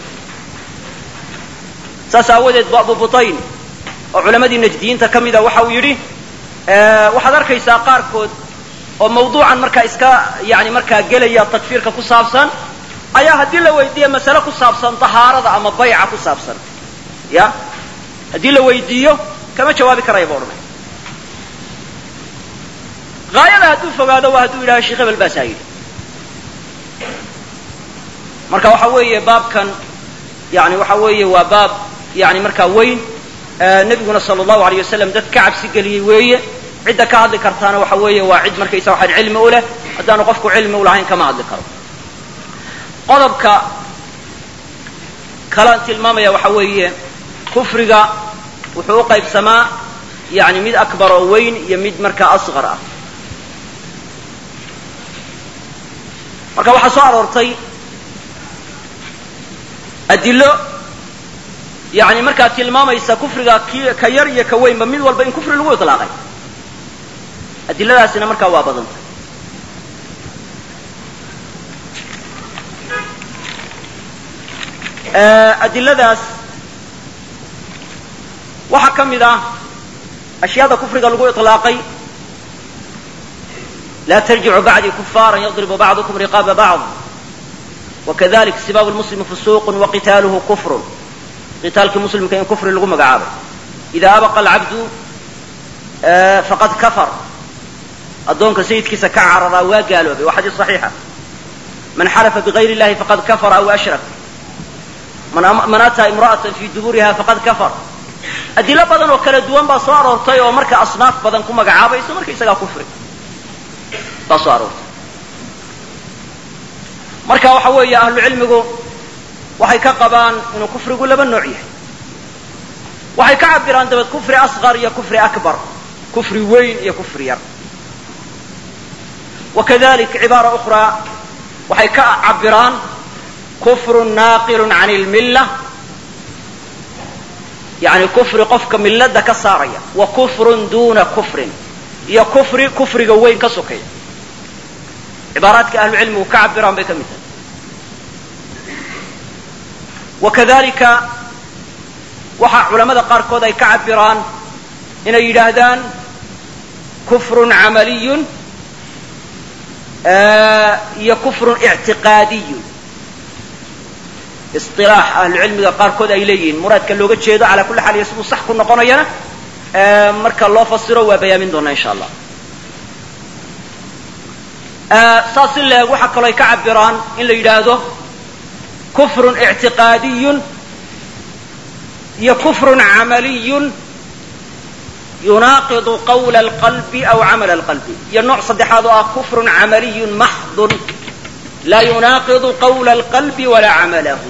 [SPEAKER 1] saas aawadeed bu abu butayn oo culamadii najdiyiinta ka mida waxa uu yidhi waxaad arkaysaa qaarkood oo mawduucan markaa iska yani markaa gelaya takfiirka ku saabsan ayaa haddii la weydiiyo masale ku saabsan tahaarada ama bayca ku saabsan ya haddii la weydiiyo kama jawaabi karaya ba odhanay haayada hadduu fogaado waa hadduu yidhaha sheekh hebel baasaa yidhi marka waxa weeye baabkan yani waxa weeye waa baab yani markaa weyn nabiguna sala allahu alayh wasalam dad ka cabsi geliyey weeye cidda ka hadli kartaana waxa weeye waa cid markaysa waxaan cilmi u leh haddaanu qofku cilmi u lahayn kama hadli karo qodobka kalaan tilmaamaya waxa weeye kufriga wuxuu u qaybsamaa yani mid akbar oo weyn iyo mid markaa asqar ah marka waxaa soo aroortay adilo yani markaa tilmaamaysa kufriga ka yar iyo ka weynba mid walba in kufri lagu ilaaqay adiladaasina markaa waa badantay adiladaas waxaa ka mid ah ashyaada kufriga lagu ilaaqay la tarjicu bacdii kufaara yadribu bacdukum riqaaba bacd wakadalik sibaabu lmuslimi fusuuq waqitaaluhu kufrun qitaalkii muslimka in kufri lagu magacaabay ida abaqa alcabdu faqad kafar addoonka sayidkiisa ka cararaa waa gaaloobay waa xadiis saxiixa man xalafa bigayr illahi faqad kafara aw ashrak man ataa imra'atan fi duburiha faqad kafar adilo badan oo kala duwan baa soo aroortay oo marka asnaaf badan ku magacaabayso marka isagaa kufri baa soo aroortay marka waxa weeye ahlu cilmigu waxay ka qabaan inuu kufrigu laba nooc yahay waxay ka cabiraan dabad kufri asqar iyo kufri akbar kufri weyn iyo kufri yar wakadalik cibaara ukhraa waxay ka cabiraan kufrun naaqilun can ilmilla yani kufri qofka millada ka saaraya wa kufrun duna kufrin iyo kufri kufriga weyn ka sokeeya cibaaraadka ahlu cilmigu ka cabiraan bay ka mid tahay wakadalika waxaa culamada qaarkood ay ka cabiraan inay yidhaahdaan kufrun camaliyun iyo kufrun ictiqaadiyun isilaax ahlu cilmiga qaarkood ay leeyihiin muraadka looga jeedo calaa kulli xaal iyo siduu sax ku noqonayana marka loo fasiro waa bayaamin doonaa insha allah. saas in leeg waxaa kaloo ay ka cabiraan in la yidhaahdo kufrun ictiqaadiyun iyo kufrun camaliyun yunaaqidu qawla alqalbi aw camala alqalbi, iyo nooc saddexaad oo ah kufrun camaliyun maxdun laa yunaaqidu qawla alqalbi walaa camalahu.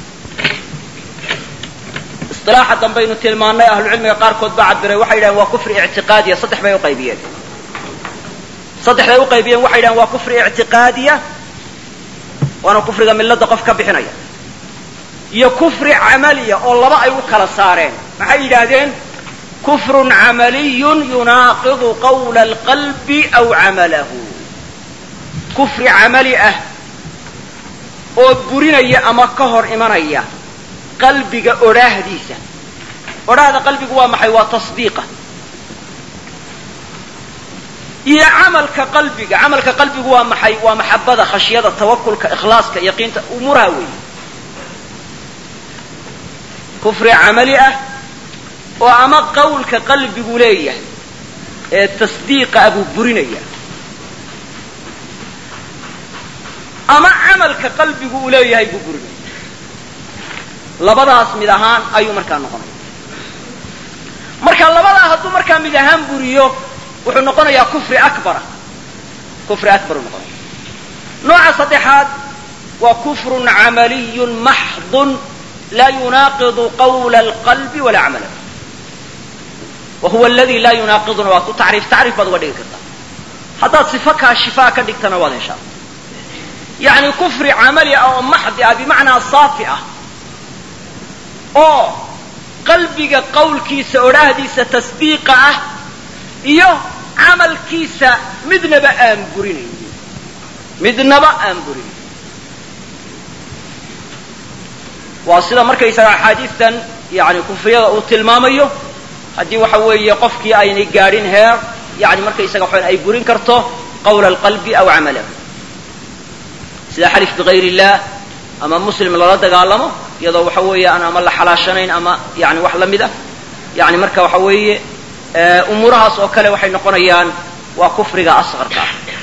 [SPEAKER 1] isilaaxa dambaynu tilmaannay ahlucilmiga qaarkood baa cabiray waxay yidhahen waa kufri ictiqaadiya. saddex bay uqaybiyeen saddexday u qaybiyeen waxay yidhahen waa kufri ictiqaadiya, waana kufriga milada qof ka bixinaya, iyo kufri camaliya oo laba ay u kala saareen. maxay yidhaahdeen kufrun camaliyun yunaaqidu qawla alqalbi aw camalahu, kufri camali ah oo burinaya ama ka hor imanaya qalbiga odhaahdiisa. odhaahda qalbigu waa maxay? waa tasdiiqa. iyo camalka qalbiga, camalka qalbigu waa maxay? waa maxabada, khashyada, tawakulka, ikhlaaska, yaqiinta, umuuraha weeye. kufri camali ah oo ama qawlka qalbigu leeyahay ee tasdiiqa abuu burinaya, ama camalka qalbigu uu leeyahay buu burinaya. labadaas mid ahaan ayuu markaa noqonaya. marka labadaa hadduu markaa mid ahaan buriyo wuxuu noqonayaa kufri akbara, kufri akbaru noqonaya. nooca saddexaad waa kufrun camaliyun maxdun laa yunaaqidu qawla alqalbi walaa camalahu, wa huwa aladi laa yunaaqiduna waa ku tacriif tacriif baad uga dhigi kartaa. haddaad sifa kaashifaa ka dhigtana waad heshaa. yacni kufri camali ah oo maxdi ah bimacnaa saafi ah oo qalbiga qawlkiisa odhaahdiisa tasdiiqa ah iyo camalkiisa midnaba aan burinaynin, midnaba aan burinayn. waa sida markaysaga axaadiistan yani kufriyada uu tilmaamayo, haddii waxa weeye qofkii aynay gaadhin heer yani markaysaga waxaan ay burin karto qawla alqalbi aw camalahu, sida xalif bigayr illah ama muslim lala dagaalamo iyadoo waxa weeye aan ama la xalaashanayn ama yani wax la mid ah. yani marka waxa weeye umuurahaas oo kale waxay noqonayaan waa kufriga asqarka,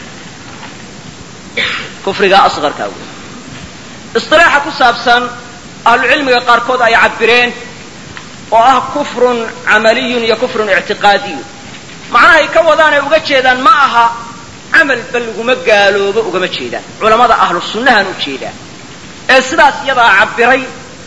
[SPEAKER 1] kufriga asqarka wey. isilaaxa ku saabsan ahlucilmiga qaarkood ay cabireen oo ah kufrun camaliyun iyo kufrun ictiqaadiyun. macnahay ka wadaanay uga jeedaan ma aha camal bal laguma gaaloobo ugama jeedaan, culamada ahlu sunnahan u jeedaan ee sidaas iyadaa cabiray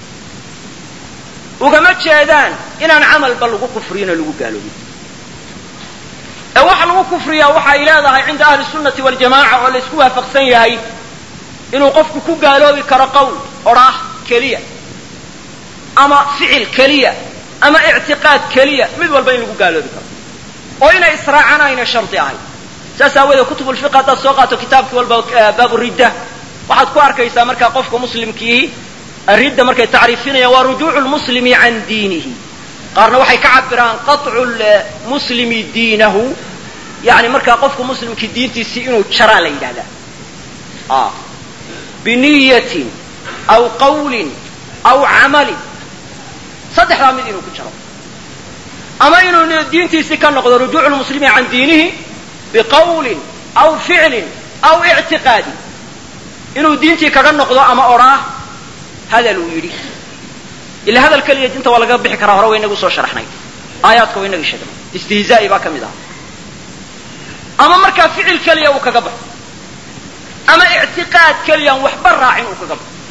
[SPEAKER 1] ugama jeedaan inaan camalba lagu kufriyin oo lagu gaaloobin. ee waxa lagu kufriyaa waxa ay leedahay cinda ahli sunnati waljamaca oo la isku waafaqsan yahay inuu qofku ku gaaloobi karo qowl, odhaah keliya, ama ficil keliya, ama ictiqaad keliya, mid walba in lagu gaaloobi karo oo inay israacaan ayna shardi ahayn. saas aawoodee kutub ulfiq haddaad soo qaato kitaabkii walba baabu ridda waxaad ku arkaysaa markaa qofka muslimkii ridda markay tacriifinayaan waa rujuucu lmuslimi can diinihi. qaarna waxay ka cabiraan qaطcu lmuslimi diinahu, yani markaa qofka muslimkii diintiisii inuu jaraa la yidhahdaa biniyatin aw qawlin aw camalin, saddexdaa mid inuu ku jaro, ama inuu diintiisii ka noqdo rujuucu lmuslimi can diinihi biqawlin aw ficlin aw ictiqaadin, inuu diintii kaga noqdo ama odhaah hadal uu yidhi. ila hadal keliya diinta waa laga bixi karaa, hore waynagu soo sharaxnay, aayaadka waynagii sheegnay, istihzaa'i baa ka mid ah. ama markaa ficil keliya uu kaga baxo, ama ictiqaad keliyaan waxba raacin uu kaga baxo.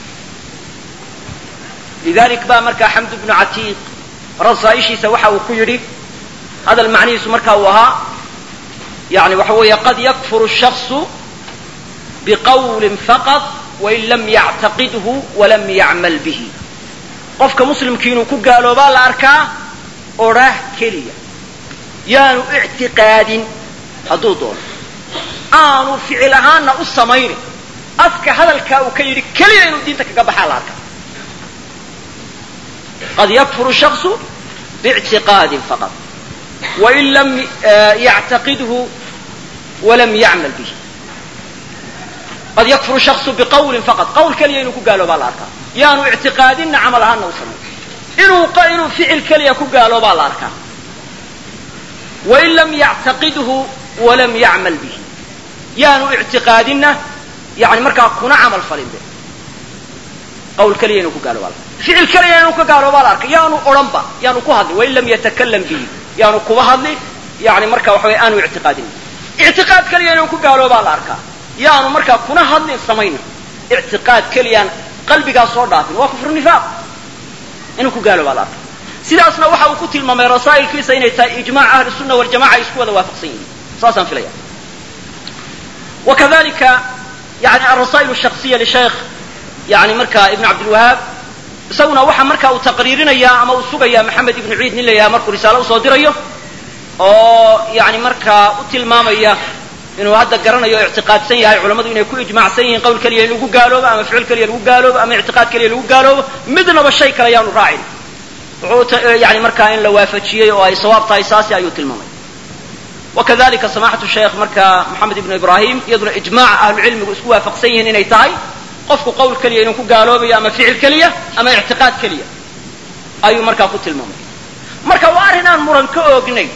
[SPEAKER 1] lidalik baa markaa xamd bnu catiiq rasaaishiisa waxa uu ku yidhi hadal macnihiisu markaa uu ahaa yani waxa weeye qad yakfuru shaksu biqawlin faqad wain lam yactaqidhu walam yacmal bihi. qofka muslimkii inuu ku gaaloobaa la arkaa odhaah keliya, yaanu ictiqaadin hadduu doono, aanu ficil ahaanna u samaynin, afka hadalkaa uu ka yidhi keliya inuu diinta kaga baxaa la arkaa. qad yakfuru shaksu biictiqaadin faqad wain lam yactaqidhu walam yacmal bihi. qad yakfuru shaksu biqawlin faqad, qawl keliya inuu ku gaaloobaa la arkaa, yaanu ictiqaadinna camal ahaanna u samayn. inuu inuu ficil keliya ku gaaloobaa la arkaa. wain lam yactaqiduhu walam yacmal bihi yaanu ictiqaadinna yani markaa kuna camal falin be qawl keliya inuu ku gaalooba ficil keliya inuu ka gaalooba la arkay yaanu odhanba yaanu ku hadli wain lam yatakalam bihi yaanu kuba hadli yani marka waxa weye aanu ictiqaadin ictiqaad keliya inuu ku gaaloobaa la arkaa yaanu markaa kuna hadlin samayna ictiqaad keliyaan qalbigaa soo dhaafin waa kufru nifaaq inuu ku gaaloobaa la arkaa sidaasna waxa uu ku tilmaamay rasaa'ilkiisa inay tahay ijmaac ahli sunna waljamaca ay isku wada waafaqsan yihiin saasaan filaya wakadalika yani alrasaa'il shakhsiya lishaykh yani marka ibn cabdilwahaab isaguna waxa marka uu taqriirinayaa ama uu sugayaa maxamed ibnu ciid nin la yidhaha markuu risaalo usoo dirayo oo yani markaa u tilmaamaya inuu hadda garanayo o ictiqaadsan yahay culammadu inay ku ijmaacsan yihiin qowl keliya in lagu gaaloobo ama ficil keliya lagu gaaloobo ama ictiqaad keliya lagu gaaloobo midnaba shay kale yaanu raacin wuxuu yani markaa in la waafajiyey oo ay sawaab tahay saasi ayuu tilmaamay wakadalika samaxatu sheekh marka moxamed ibnu ibrahim iyaduna ijmaaca ahlucilmigu isku waafaqsan yihiin inay tahay qofku qowl keliya inuu ku gaaloobayo ama ficil keliya ama ictiqaad keliya ayuu markaa ku tilmaamay marka waa arrin aan muran ka oognay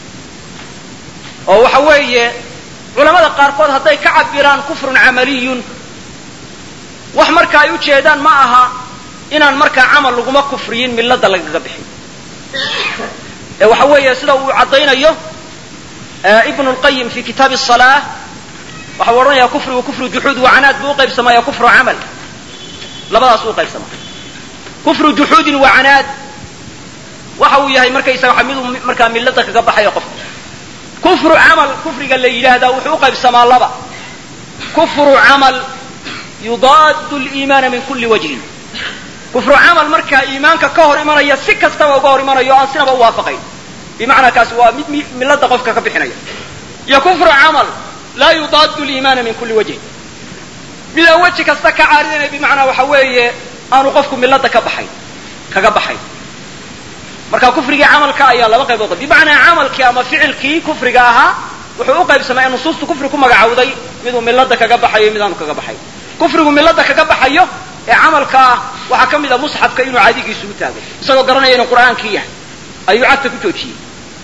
[SPEAKER 1] oo waxa weeye culamada qaarkood hadday ka cabiraan kufrun camaliyun wax marka ay u jeedaan ma aha inaan markaa camal laguma kufriyin milada lagaga bixin ee waxa weeye sida uu caddaynayo ibnu lqayim fi kitaabi asalaa waxa uu odhanayaa kufrigu kufru juxuud wacanaad buu uqaybsamaya kufru camal labadaas u qaybsamaa kufru juxuudin wacanaad waxa uu yahay markaysaga miduu markaa milada kaga baxayo qofka kufru camal kufriga la yidhaahdaa wuxuu u qaybsamaa laba kufru camal yudaadu liimaana min kulli wajhin kufru camal markaa iimaanka ka hor imanaya si kastaba uga hor imanayo o aan sinaba u waafaqayn bimacnaa kaasi waa mid milada qofka ka bixinaya iyo kufru camal laa yudaadu liimaana min kulli wajhin midaan weji kasta ka caaridinay bimacnaa waxa weeye aanu qofku milada ka baxayn kaga baxayn marka kufrigii camalka ayaa laba qaybood bimacnaa camalkii ama ficilkii kufriga ahaa wuxuu u qaybsamay nusuustu kufri ku magacawday miduu milada kaga baxayo midaanu kaga baxay kufrigu milada kaga baxayo ee camalka ah waxaa ka mid a musxafka inuu caadigiisu u taagay isagoo garanaya inuu qur'aankii yahay ayuu cagta ku joojiyey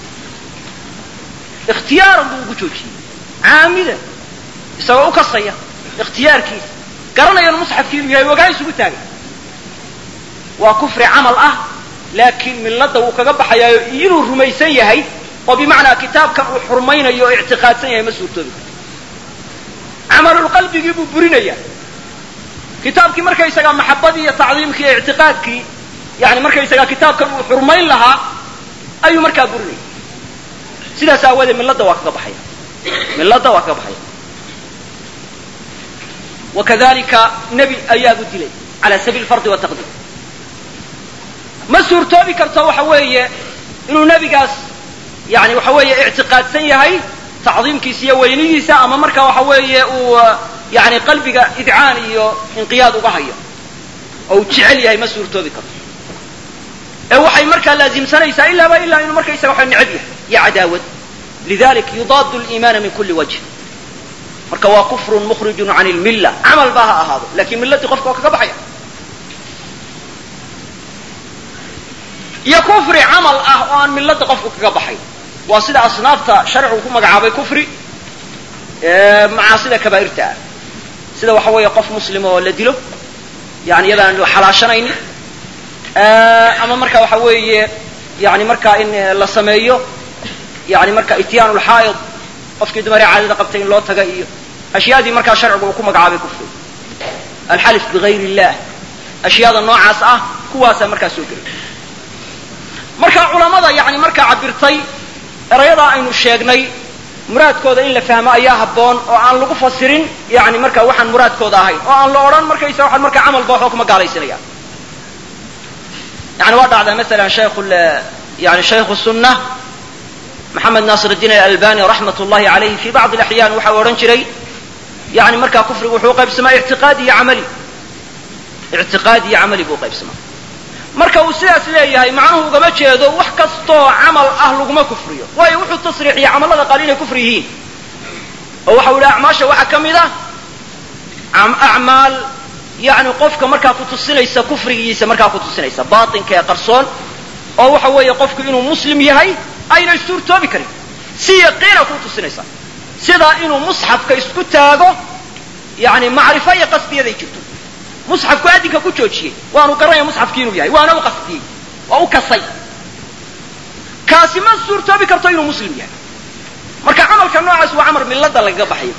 [SPEAKER 1] ikhtiyaaran buu ugu joojiyey caamidan isagoo u kasaya ikhtiyaarkiisa garanaya inuu musxafkii inuu yahay wagaa isugu taagay waa kufri camal ah laakiin milada wuu kaga baxayaayo inuu rumaysan yahay oo bimacnaa kitaabkan uu xurmaynayo oo ictiqaadsan yahay ma suurtoobi karto camalulqalbigii buu burinaya kitaabkii markaysagaa maxabadii iyo tacdiimkii iyo ictiqaadkii yani markaysagaa kitaabkan uu xurmayn lahaa ayuu markaa burinaya sidaas aawadeed milada waa kaga baxaya milada waa kaga baxaya wakadalika nebi ayaabu dilay cala sabiil fardi wataqdiim ma suurtoobi karto waxa weeye inuu nebigaas yani waxa weeye ictiqaadsan yahay tacdiimkiisa iyo weynidiisa ama marka waxa weeye uu yani qalbiga idcaan iyo inqiyaad uga hayo oo uu jecel yahay ma suurtoobi karto ee waxay markaa laazimsanaysaa ilaaba ilaa inuu markaysaga waxa necab yahay iyo cadaawad lidalik yudaadu liimaana min kulli wajh marka waa kufrun mukhrijun can lmilla camal baa ha ahaado lakin milladii qofka waa kaga baxaya iyo kufri camal ah oo aan milada qofku kaga baxay waa sida asnaafta sharcigu ku magacaabay kufri macaasida kabaa'irta ah sida waxa weeye qof muslim oo la dilo yani iyadaan la xalaashanaynin ama marka waxa weeye yani markaa in la sameeyo yani marka ityaanu lxaa'id qofkii dumaree caadada qabtay in loo taga iyo ashyaadii markaa sharcigu uu ku magacaabay kufri alxalif bigayr illah ashyaada noocaas ah kuwaasaa markaa soo gelay marka culamada yani markaa cabirtay erayadaa aynu sheegnay muraadkooda in la fahmo ayaa habboon oo aan lagu fasirin yani marka waxaan muraadkooda ahayn oo aan la odhan markaysa waxaan markaa camalba waxba kuma gaalaysinaya yani waa dhacdaa masalan shaykhu yani shaykhu sunna maxamed naasir الdiin alalbani raxmat ullahi alayhi fi bacdi alaxyaan waxa u odhan jiray yani markaa kufrigu wuxuu uqaybsamaa ictiqaadi iyo camali ictiqaadi iyo camali buu uqaybsamaa marka uu sidaas leeyahay macnuhu ugama jeedo wax kastoo camal ah laguma kufriyo waayo wuxuu tasriixiyey camallada qaal inay kufri yihiin oo waxau yidhi acmaasha waxaa ka mid ah acmaal yani qofka markaa kutusinaysa kufrigiisa markaa kutusinaysa baatinka ee qarsoon oo waxa weeye qofku inuu muslim yahay aynay suurtoobi karin si yaqiina ku tusinaysa sida inuu musxafka isku taago yani macrifo iyo qasdiyaday jirto musxafku adinka ku joojiyey waanu garanaya musxafkii inuu yahay waana u qasdiyey waa u kasay kaasi ma suurtoobi karto inuu muslim yahay marka camalka noocaas waa camal millada lagaga baxayo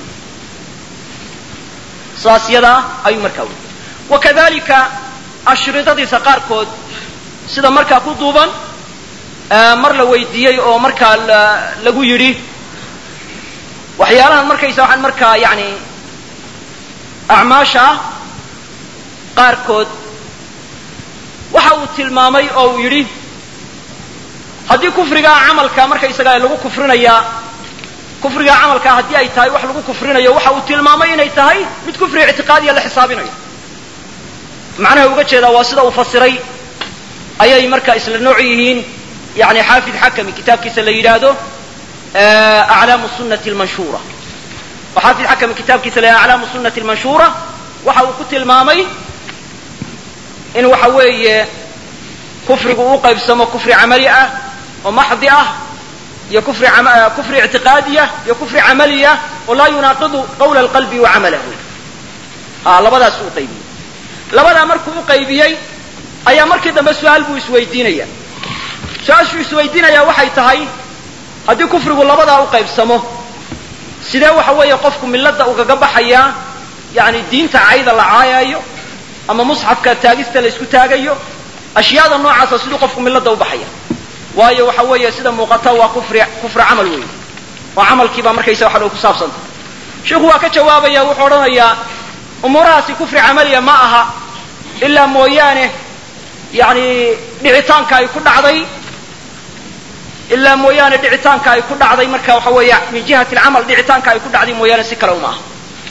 [SPEAKER 1] saas yadaa ayuu markaa weyy wakadalika ashridadiisa qaarkood sida markaa ku duuban mar la weydiiyey oo markaa lagu yidhi waxyaalahan markaysa waxaan markaa yani acmaasha qaarkood waxa uu tilmaamay oo uu yidhi haddii kufrigaa camalka markaysagaa lagu kufrinayaa kufrigaa camalkaa haddii ay tahay wax lagu kufrinayo waxa uu tilmaamay inay tahay mid kufri ictiqaadiya la xisaabinayo macnaha uga jeedaa waa sida uu fasiray ayay markaa isla nooc yihiin yani xaafid xakami kitaabkiisa la yidhaahdo aclaamu sunati lmanshuura oo xaafid xakami kitaabkiisa la yidhahdo aclaamu sunati lmanshuura waxa uu ku tilmaamay in waxa weeye kufrigu u qaybsamo kufri camali ah oo maxdi ah iyo kufri kufri ictiqaadiya iyo kufri camaliya oo laa yunaaqidu qawla alqalbi wa camalahu labadaas uu qaybiyey labadaa markuu u qaybiyey ayaa markii dambe su-aal buu isweydiinaya su-aashuu isweydiinaya waxay tahay haddii kufrigu labadaa u qaybsamo sidee waxa weeye qofku milada ugaga baxayaa yani diinta cayda la caayayo ama musxafka taagista la isku taagayo ashyaada noocaasa siduu qofku milada u baxaya waayo waxa weeye sida muuqata waa kufri kufri camal weyn oo camalkiibaa markaysa waxa ku saabsanta sheikhu waa ka jawaabaya wuxuu odhanayaa umuurahaasi kufri camaliya ma aha ilaa mooyaane yani dhicitaanka ay ku dhacday ilaa mooyaane dhicitaanka ay ku dhacday marka waxa weeye min jihati alcamal dhicitaanka ay ku dhacday mooyaane si kale uma aha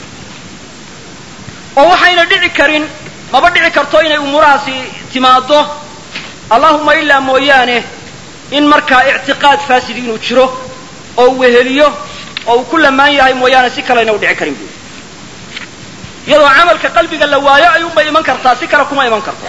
[SPEAKER 1] oo waxayna dhici karin maba dhici karto inay umuurahaasi timaado allahuma ilaa mooyaane in markaa ictiqaad fasid inuu jiro oo uu weheliyo oo uu ku lamaan yahay mooyaane si kalena u dhici karin bu iyadoo camalka qalbiga la waayo ayuunbay iman kartaa si kale kuma iman karto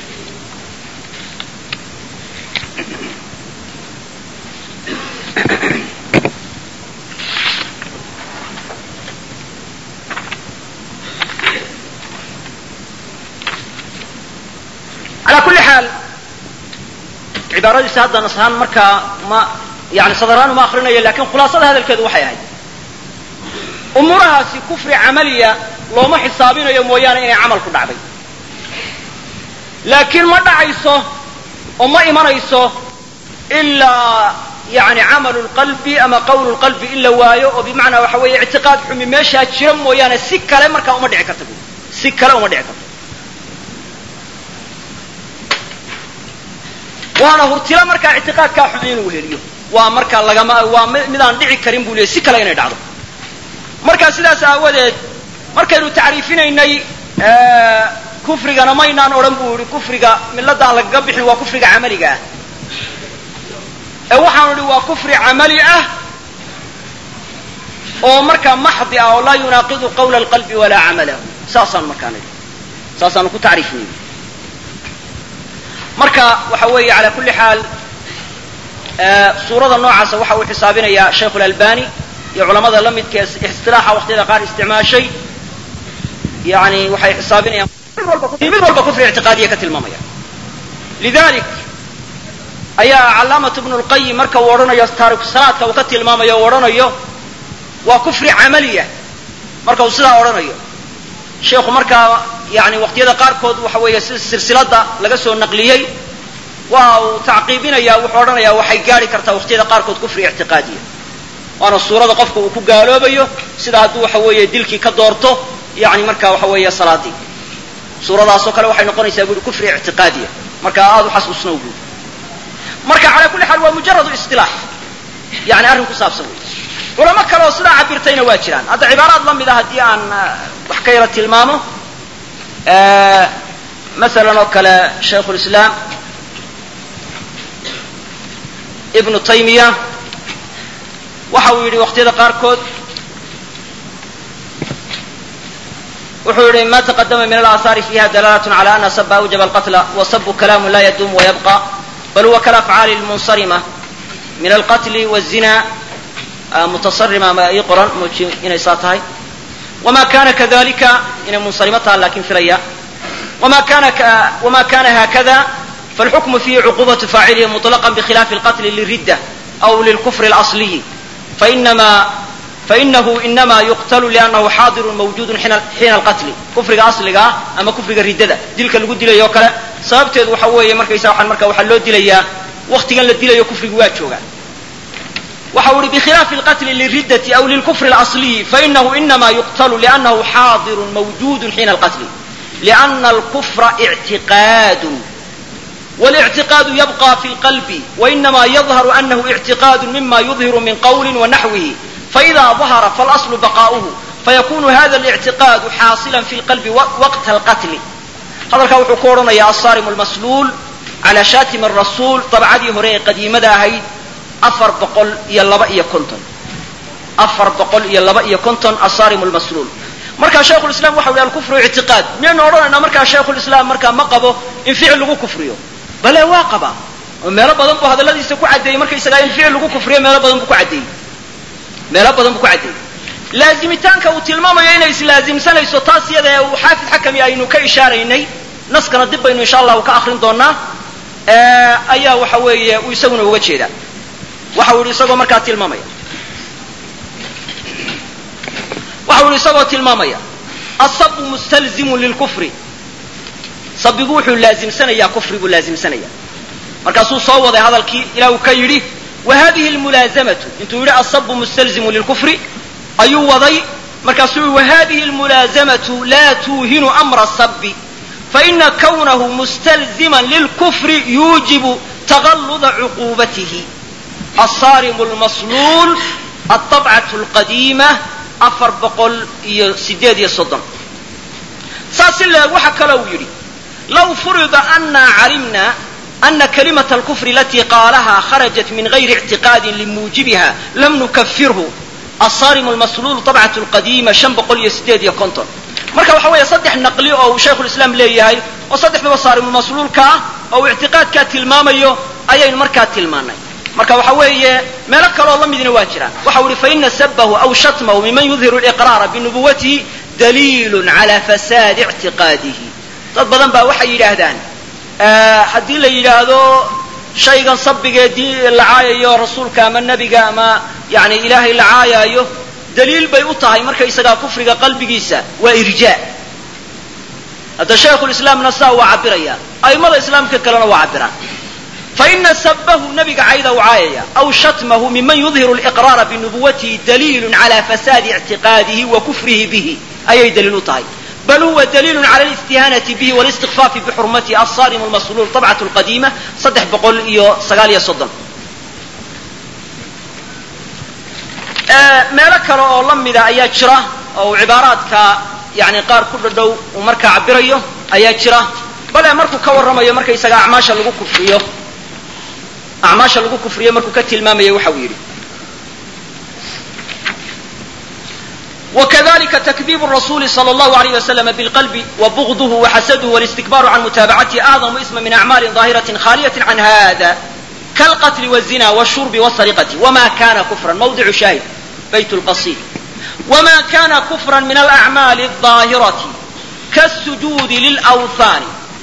[SPEAKER 1] على كل حال cibaaradiisa hadda nashaan markaa ma yani sadaraan uma akrinaya lakin khulaasada hadalkeedu waxay ahayd umuurahaasi kufri camaliya looma xisaabinayo mooyaane inay camal ku dhacday laakiin ma dhacayso oo ma imanayso ilaa yani camalu lqalbi ama qawlu lqalbi in la waayo oo bimacnaa waxa weeye ictiqaad xumi meeshaa jira mooyaane si kale markaa uma dhici karta si kale uma dhici karto waana hurtila markaa ictiqaadkaa xun inuu heliyo waa markaa lagama waa midaan dhici karin buu leeyay si kale inay dhacdo markaa sidaas aawadeed markaynu tacriifinaynay kufrigana maynaan odhan buu yihi kufriga milada aan lagaga bixin waa kufriga camaliga ah ee waxaanu idhi waa kufri camali ah oo markaa maxdi ah oo laa yunaaqidu qawla alqalbi walaa camalahu saasaan markaan idhi saasaanu ku tacriifinay marka waxa weeye ala kulli xaal suurada noocaasa waxa uu xisaabinayaa sheikh اlalbani iyo culamada la midka istilaaxa waqtiyada qaar isticmaashay yani waxay xisaabinayaan mid walba kufri ictiqaadiya ka tilmaamaya lidalik ayaa calaamatu ibnu lqayim marka uu odhanayo taariku salaadka uu ka tilmaamayo u odhanayo waa kufri camaliya marka uu sidaa odhanayo sheikhu markaa yani waqtiyada qaarkood waxa weeye si silsilada laga soo naqliyey waa uu tacqiibinaya wuxuu odhanayaa waxay gaari kartaa waqtiyada qaarkood kufri ictiqaadiya waana suurada qofka uu ku gaaloobayo sida hadduu waxa weeye dilkii ka doorto yani marka waxa weeye salaadii suuradaasoo kale waxay noqonaysaa buuri kufri ictiqaadiya marka aada u xasuusnow buuri marka calaa kulli xaal waa mujaradu istilaax yani arrin ku saabsan wey culamo kale oo sidaa cabirtayna waa jiraan hadda cibaaraad la mid a haddii aan wax ka yara tilmaamo masalan oo kale shaykhu lislaam ibnu taymiya waxa uu yidhi waqtiyada qaarkood wuxuu yihi ma taqadama min alaahaari fiha dalalat cala ana saba awjaba alqatla wasabu kalaamu la yadum wayabqa bal huwa kalafcaali lmunsarima min alqatli wazina mutasarima ma ii qoran muuji inay saa tahay wama kana kadalika inay munsalimataa laakin filaya wama kana wama kana hakada فالحكم فيه عقوبة فاعله مطلقا بخلاف القتل للردة أو للكفر الأصلي فإنما فإنه إنما يقتل لأنه حاضر موجود حين حين القتل كفر أصلي أما كفر الردة دلك اللي قد لي يوكله سببته وحوي مركا يسوي مركا وحلو دليا وقت قال دليا يكفر جواتشوغا وحول بخلاف القتل للردة أو للكفر الأصلي فإنه إنما يقتل لأنه حاضر موجود حين القتل لأن الكفر اعتقاد والاعتقاد يبقى في القلب وإنما يظهر أنه اعتقاد مما يظهر من قول ونحوه فإذا ظهر فالأصل بقاؤه فيكون هذا الاعتقاد حاصلا في القلب وقت القتل هذا الكوح كورنا يا الصارم المسلول على شاتم الرسول طبعا دي هري قديمة هاي أفر بقول يلا يا كنتن أفر بقول يلا يا كنتن الصارم المسلول مركا شيخ الإسلام وحول الكفر اعتقاد من نورنا أن مركا شيخ الإسلام مركا مقبه إن فعل له كفريه بل واقبه وميلا بدن بو هذا الذي يسكو عدي مركا يسغا إن فعل له كفريه ميلا بدن بو عدي ميلا بدن بو عدي لازمتانك وتلمامaya inay islaazimsanayso taas iyada uu xaafid xakami aynu ka ishaareynay naskana dib baynu insha Allah ka akhrin doonaa ee ayaa waxa weeye uu isaguna uga jeeda waxa uu isagoo markaa tilmaamaya waxa uu isagoo tilmaamaya asab mustalzim lilkufri sabigu wuxuu laazimsanaya kufri buu laazimsanaya markaasuu soo waday hadalkii ilaa uu ka yiri wa hadhihi almulazamatu intuu yiri asab mustalzim lilkufri ayuu waday markaasuu wa hadhihi almulazamatu la tuhinu amra sabbi فإن كونه مستلزما للكفر يوجب تغلظ عقوبته الصارم المصلول الطبعة القديمة أفر بقول سديد يصدم ساسل وحك لو يري لو فرض أن علمنا أن كلمة الكفر التي قالها خرجت من غير اعتقاد لموجبها لم نكفره الصارم المصلول طبعة القديمة شن بقول سديد يكونتون marka waxa weeye saddex naqli oo sheekhu islaam leeyahay oo saddexda saarim mas'uulka oo i'tiqaadka tilmaamayo ayaynu markaa tilmaanay marka waxa weeye meel kale oo la midna waa jiraan waxa uu fa inna sabbahu aw shatmahu mimman yudhiru al-iqrar bi nubuwwatihi dalilun ala fasad i'tiqadihi dad badan baa waxay yiraahdaan hadii la yiraahdo shaygan sabbigeedii la caayayo rasuulka ama nabiga ama yaani ilaahay la caayayo دليل bay u tahay marka isaga kufriga qalbigiisa waa irjaa hada sheekhu islaamna saa waa cabiraya aymada islaamka kalena waa cabiraan fa inna sabbahu nabiga ayda waaya aw shatmahu mimman yudhiru al-iqrar bi nubuwwatihi dalilun ala fasad i'tiqadihi wa kufrihi bihi ayay dalil u tahay bal huwa dalilun ala al-istihanati bihi wal istighfaf bi hurmati as-sarim al-maslul tab'atu al-qadima saddex boqol iyo sagaal iyo soddon meelo kale oo la mid ah ayaa jira oo cibaaraadka yaani qaar ku dhadhow uu marka cabirayo ayaa jira bal markuu ka warramayo marka isaga acmaasha lagu kufriyo acmaasha lagu kufriyo markuu ka tilmaamayo waxa uu yiri وكذلك تكذيب الرسول صلى الله عليه وسلم بالقلب وبغضه وحسده والاستكبار عن متابعته أعظم اسم من أعمال ظاهرة خالية عن هذا كالقتل والزنا والشرب والسرقة وما كان كفرا موضع شاهد بيت القصيد وما كان كفرا من الأعمال الظاهرة كالسجود للأوثان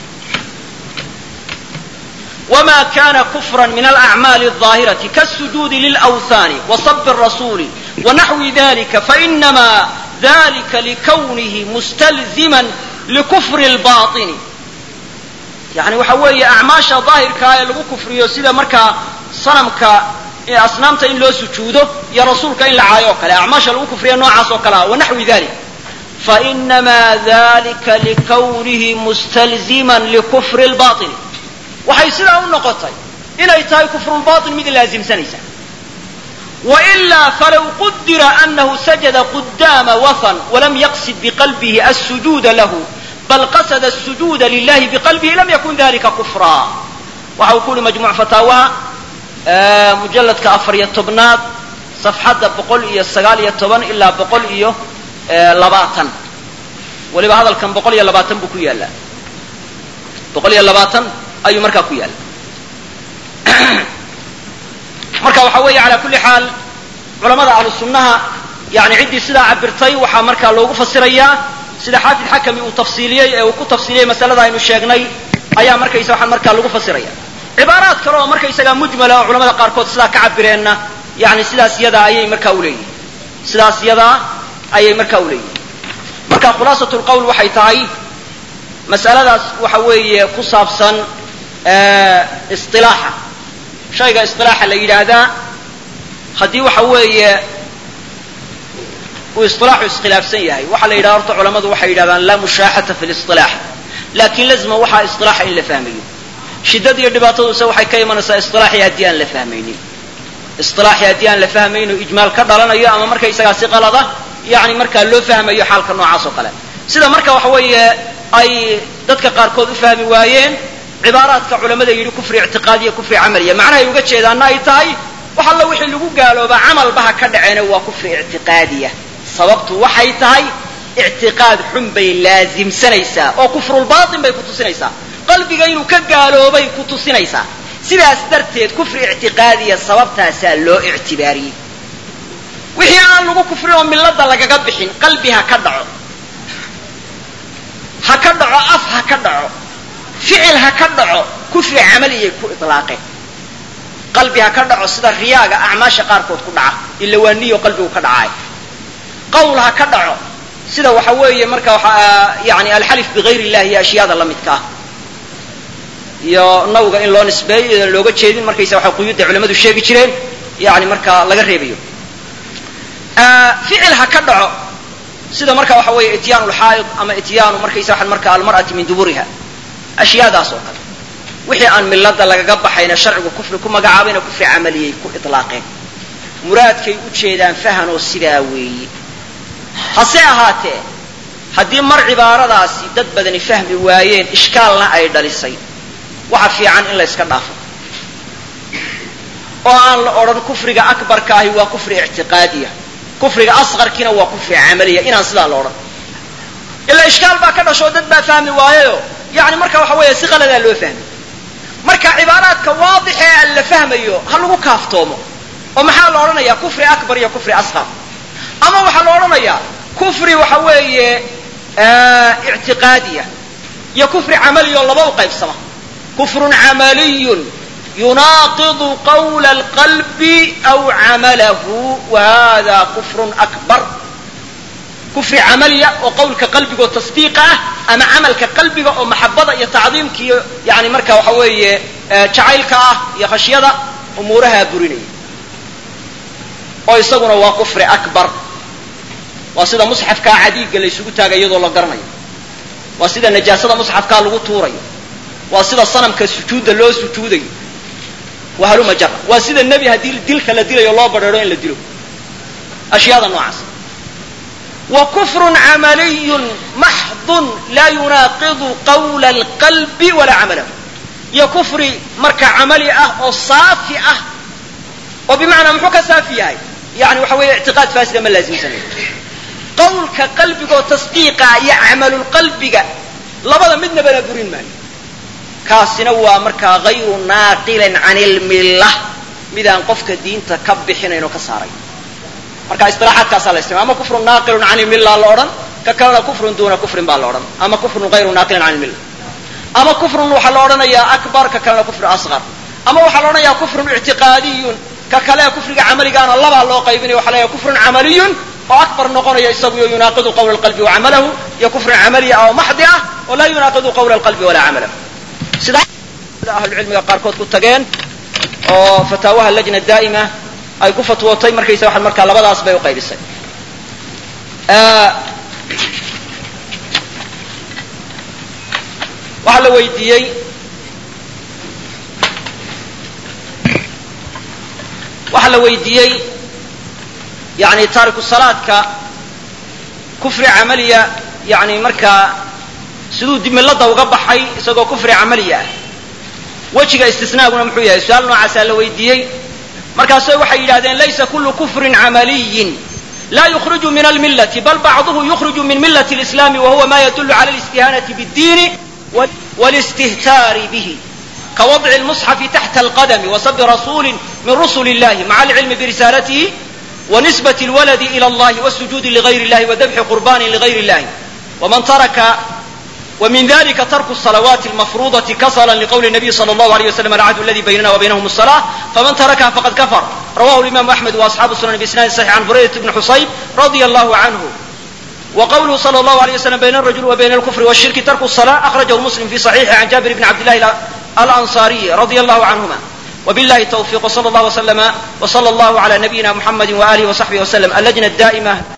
[SPEAKER 1] وما كان كفرا من الأعمال الظاهرة كالسجود للأوثان وصب الرسول ونحو ذلك فإنما ذلك لكونه مستلزما لكفر الباطن يعني وحوي أعماش ظاهر كاي لغو كفريو سيدا مركا صنمك أصنامتا إن لو سجوده يا رسولك إن لعايو كلا أعماش لغو كفريو نوعا كلا ونحو ذلك فإنما ذلك لكونه مستلزما لكفر الباطن وحي سيدا النقطة إن يتاي كفر الباطن مثل لازم سنسا وإلا فلو قدر أنه سجد قدام وثن ولم يقصد بقلبه السجود له بل قصد السجود لله بقلبه لم يكن ذلك كفرا وحاول مجموع فتاوى آه مجلد كأفر يتبنات صفحة بقول إيا السقال يتبن إلا بقول إيا آه لباطن ولبا هذا كان بقول إيا لباطن بكويا لا بقول إيا لباطن أي مركا كويا مركا وحوي على كل حال culamada ahlu sunnaha yani ciddii sidaa cabirtay waxaa markaa loogu fasirayaa sida xaafid xakami uu tafsiiliyey ee uu ku tafsiiliyey masalada aynu sheegnay ayaa markaysa waxaan markaa lagu fasiraya cibaaraad kale oo markaysagaa mujmala oo culamada qaarkood sidaa ka cabireenna yani sidaas yadaa ayay markaa uleeyihin sidaas yadaa ayay markaa uleeyihin marka khulaasatu lqowl waxay tahay mas'aladaas waxa weeye ku saabsan isilaaxa shayga isilaaxa la yidhaahdaa haddii waxa weeye uu isilaaxu iskhilaafsan yahay waxaa la yidhahda horta culamadu waxay yidhahdaan laa mushaaxata fi lisilaax laakin lazima waxaa isilaaxa in la fahmayo shiddada iyo dhibaataduse waxay ka imanaysaa isilaaxii haddii aan la fahmaynin isilaaxii haddii aan la fahmaynin oo ijmaal ka dhalanayo ama markaysagaa si qalada yani markaa loo fahmayo xaalka noocaas oo kale sida marka waxa weeye ay dadka qaarkood u fahmi waayeen cibaaraadka culamada yidhi kufri ictiqaadiya kufri camaliya macnahay uga jeedaanna ay tahay wax alla wixii lagu gaaloobaa camalba ha ka dhaceena waa kufri ictiqaadiya sababtu waxay tahay ictiqaad xun bay laazimsanaysaa oo kufrulbaatin bay ku tusinaysaa qalbiga inuu ka gaaloobay ku tusinaysaa sidaas darteed kufri ictiqaadiya sababtaasaa loo ictibaariyey wixii aan lagu kufrin oo milada lagaga bixin qalbi ha ka dhaco ha ka dhaco af ha ka dhaco ficil ha ka dhaco kufri camaliyay ku ilaaqeen qalbi ha ka dhaco sida riyaaga acmaasha qaarkood ku dhaca ila waa niyo qalbigu ka dhacay qawl ha ka dhaco sida waxa weeye marka waxa yani alxalif bigayr illahi iyo ashyaada la midka ah iyo nawga in loo nisbeeyo looga jeedin markaysa waxa quyuudda culamadu sheegi jireen yani marka laga reebayo ficil ha ka dhaco sida marka waxa weeye ityaanu lxaa'id ama ityaanu markaysa waxaan marka almar'ati min duburiha ashyaadaas oo kale wixii aan milada lagaga baxayna sharcigu kufri ku magacaabayna kufri camaliyay ku ilaaqeen muraadkay u jeedaan fahanoo sidaa weeye hase ahaatee haddii mar cibaaradaasi dad badani fahmi waayeen ishkaalna ay dhalisay waxa fiican in la yska dhaafo oo aan la odhan kufriga akbarka ahi waa kufri ictiqaadiya kufriga asqarkiina waa kufri camaliya inaan sidaa la odhan ilaa ishkaal baa ka dhashoo dad baa fahmi waayayo yani marka waxa weeye si qaladaa loo fahmay marka cibaaraadka waadixee aan la fahmayo ha lagu kaaftoomo oo maxaa la odhanayaa kufri akbar iyo kufri asqar ama waxaa la odhanayaa kufri waxa weeye ictiqaadiya iyo kufri camaliyo laba u qaybsama kufrun camaliyun yunaaqidu qawla alqalbi aw camalahu wa hada kufrun akbar kufri camaliya oo qawlka qalbiga oo tasdiiqa ah ama camalka qalbiga oo maxabada iyo tacdiimka iyo yani marka waxa weeye jacaylka ah iyo khashyada umuuraha burinaya oo isaguna waa kufri akbar waa sida musxafkaa cadiiga la isugu taagay iyadoo la garanayo waa sida najaasada musxafkaa lagu tuurayo waa sida sanamka sujuudda loo sujuudayo waa haluma jara waa sida nebi haddii dilka la dilayo loo badheero in la dilo ashyaada noocaas wa kufrun camaliyun maxdun laa yunaaqidu qawla alqalbi walaa camalahu iyo kufri marka camali ah oo saafi ah oo bimacnaa muxuu ka saafi yahay yani waxa weeye ictiqaad faasida ma laazimsanayo qawlka qalbigaoo tasdiiqa iyo camalulqalbiga labada midnaba la burin maayo kaasina waa markaa hayru naaqilin can ilmillah midaan qofka diinta ka bixinayn oo ka saaray marka istilaaxaadkaasaa la isticmala ama kufrun naaqilun can ilmillah la odhan ka kalena kufrun duuna kufrin baa la odhan ama kufrun hayru naaqilin can ilmillah ama kufrun waxaa la odhanayaa akbar ka kalena kufri asqar ama waxaa la odhanayaa kufrun ictiqaadiyun ka kale kufriga camaligaana labaa loo qaybinaya waxa la yahay kufrun camaliyun oo akbar noqonaya isaguyo yunaaqidu qawla alqalbi wa camalahu iyo kufrun camaliya oo maxdi ah oo laa yunaaqidu qawla alqalbi walaa camalahu sidaa ahlucilmiga qaarkood ku tageen oo fataawaha lajna daa'ima ay ku fatwootay markaysa waxaan markaa labadaas bay u qaybisay waxaa la weydiiyey waxaa la weydiiyey yani taariku salaadka kufri camaliya yani markaa siduu dimilada uga baxay isagoo kufri camaliya ah wejiga istisnaaguna muxuu yahay su-aal noocaasaa la weydiiyey markaaso waxay yidhahdeen laysa kullu kufrin camaliyin laa yukhriju min almillati bal bacduhu yukhriju min millati lislami wahuwa ma yadullu cala alistihanati biddiini walistihtaari bihi kawadci lmusxafi taxta alqadami wasabi rasuulin min rusuli illahi maca alcilmi birisaalatihi
[SPEAKER 2] ونسبة الولد إلى الله والسجود لغير الله وذبح قربان لغير الله. ومن ترك ومن ذلك ترك الصلوات المفروضة كسلا لقول النبي صلى الله عليه وسلم العهد الذي بيننا وبينهم الصلاة فمن تركها فقد كفر. رواه الإمام أحمد وأصحاب السنن بإسناد صحيح عن بريدة بن حصيب رضي الله عنه. وقوله صلى الله عليه وسلم بين الرجل وبين الكفر والشرك ترك الصلاة أخرجه مسلم في صحيحه عن جابر بن عبد الله الأنصاري رضي الله عنهما. وبالله التوفيق وصلى الله وسلم وصلى الله على نبينا محمد وآله وصحبه وسلم. اللجنة الدائمة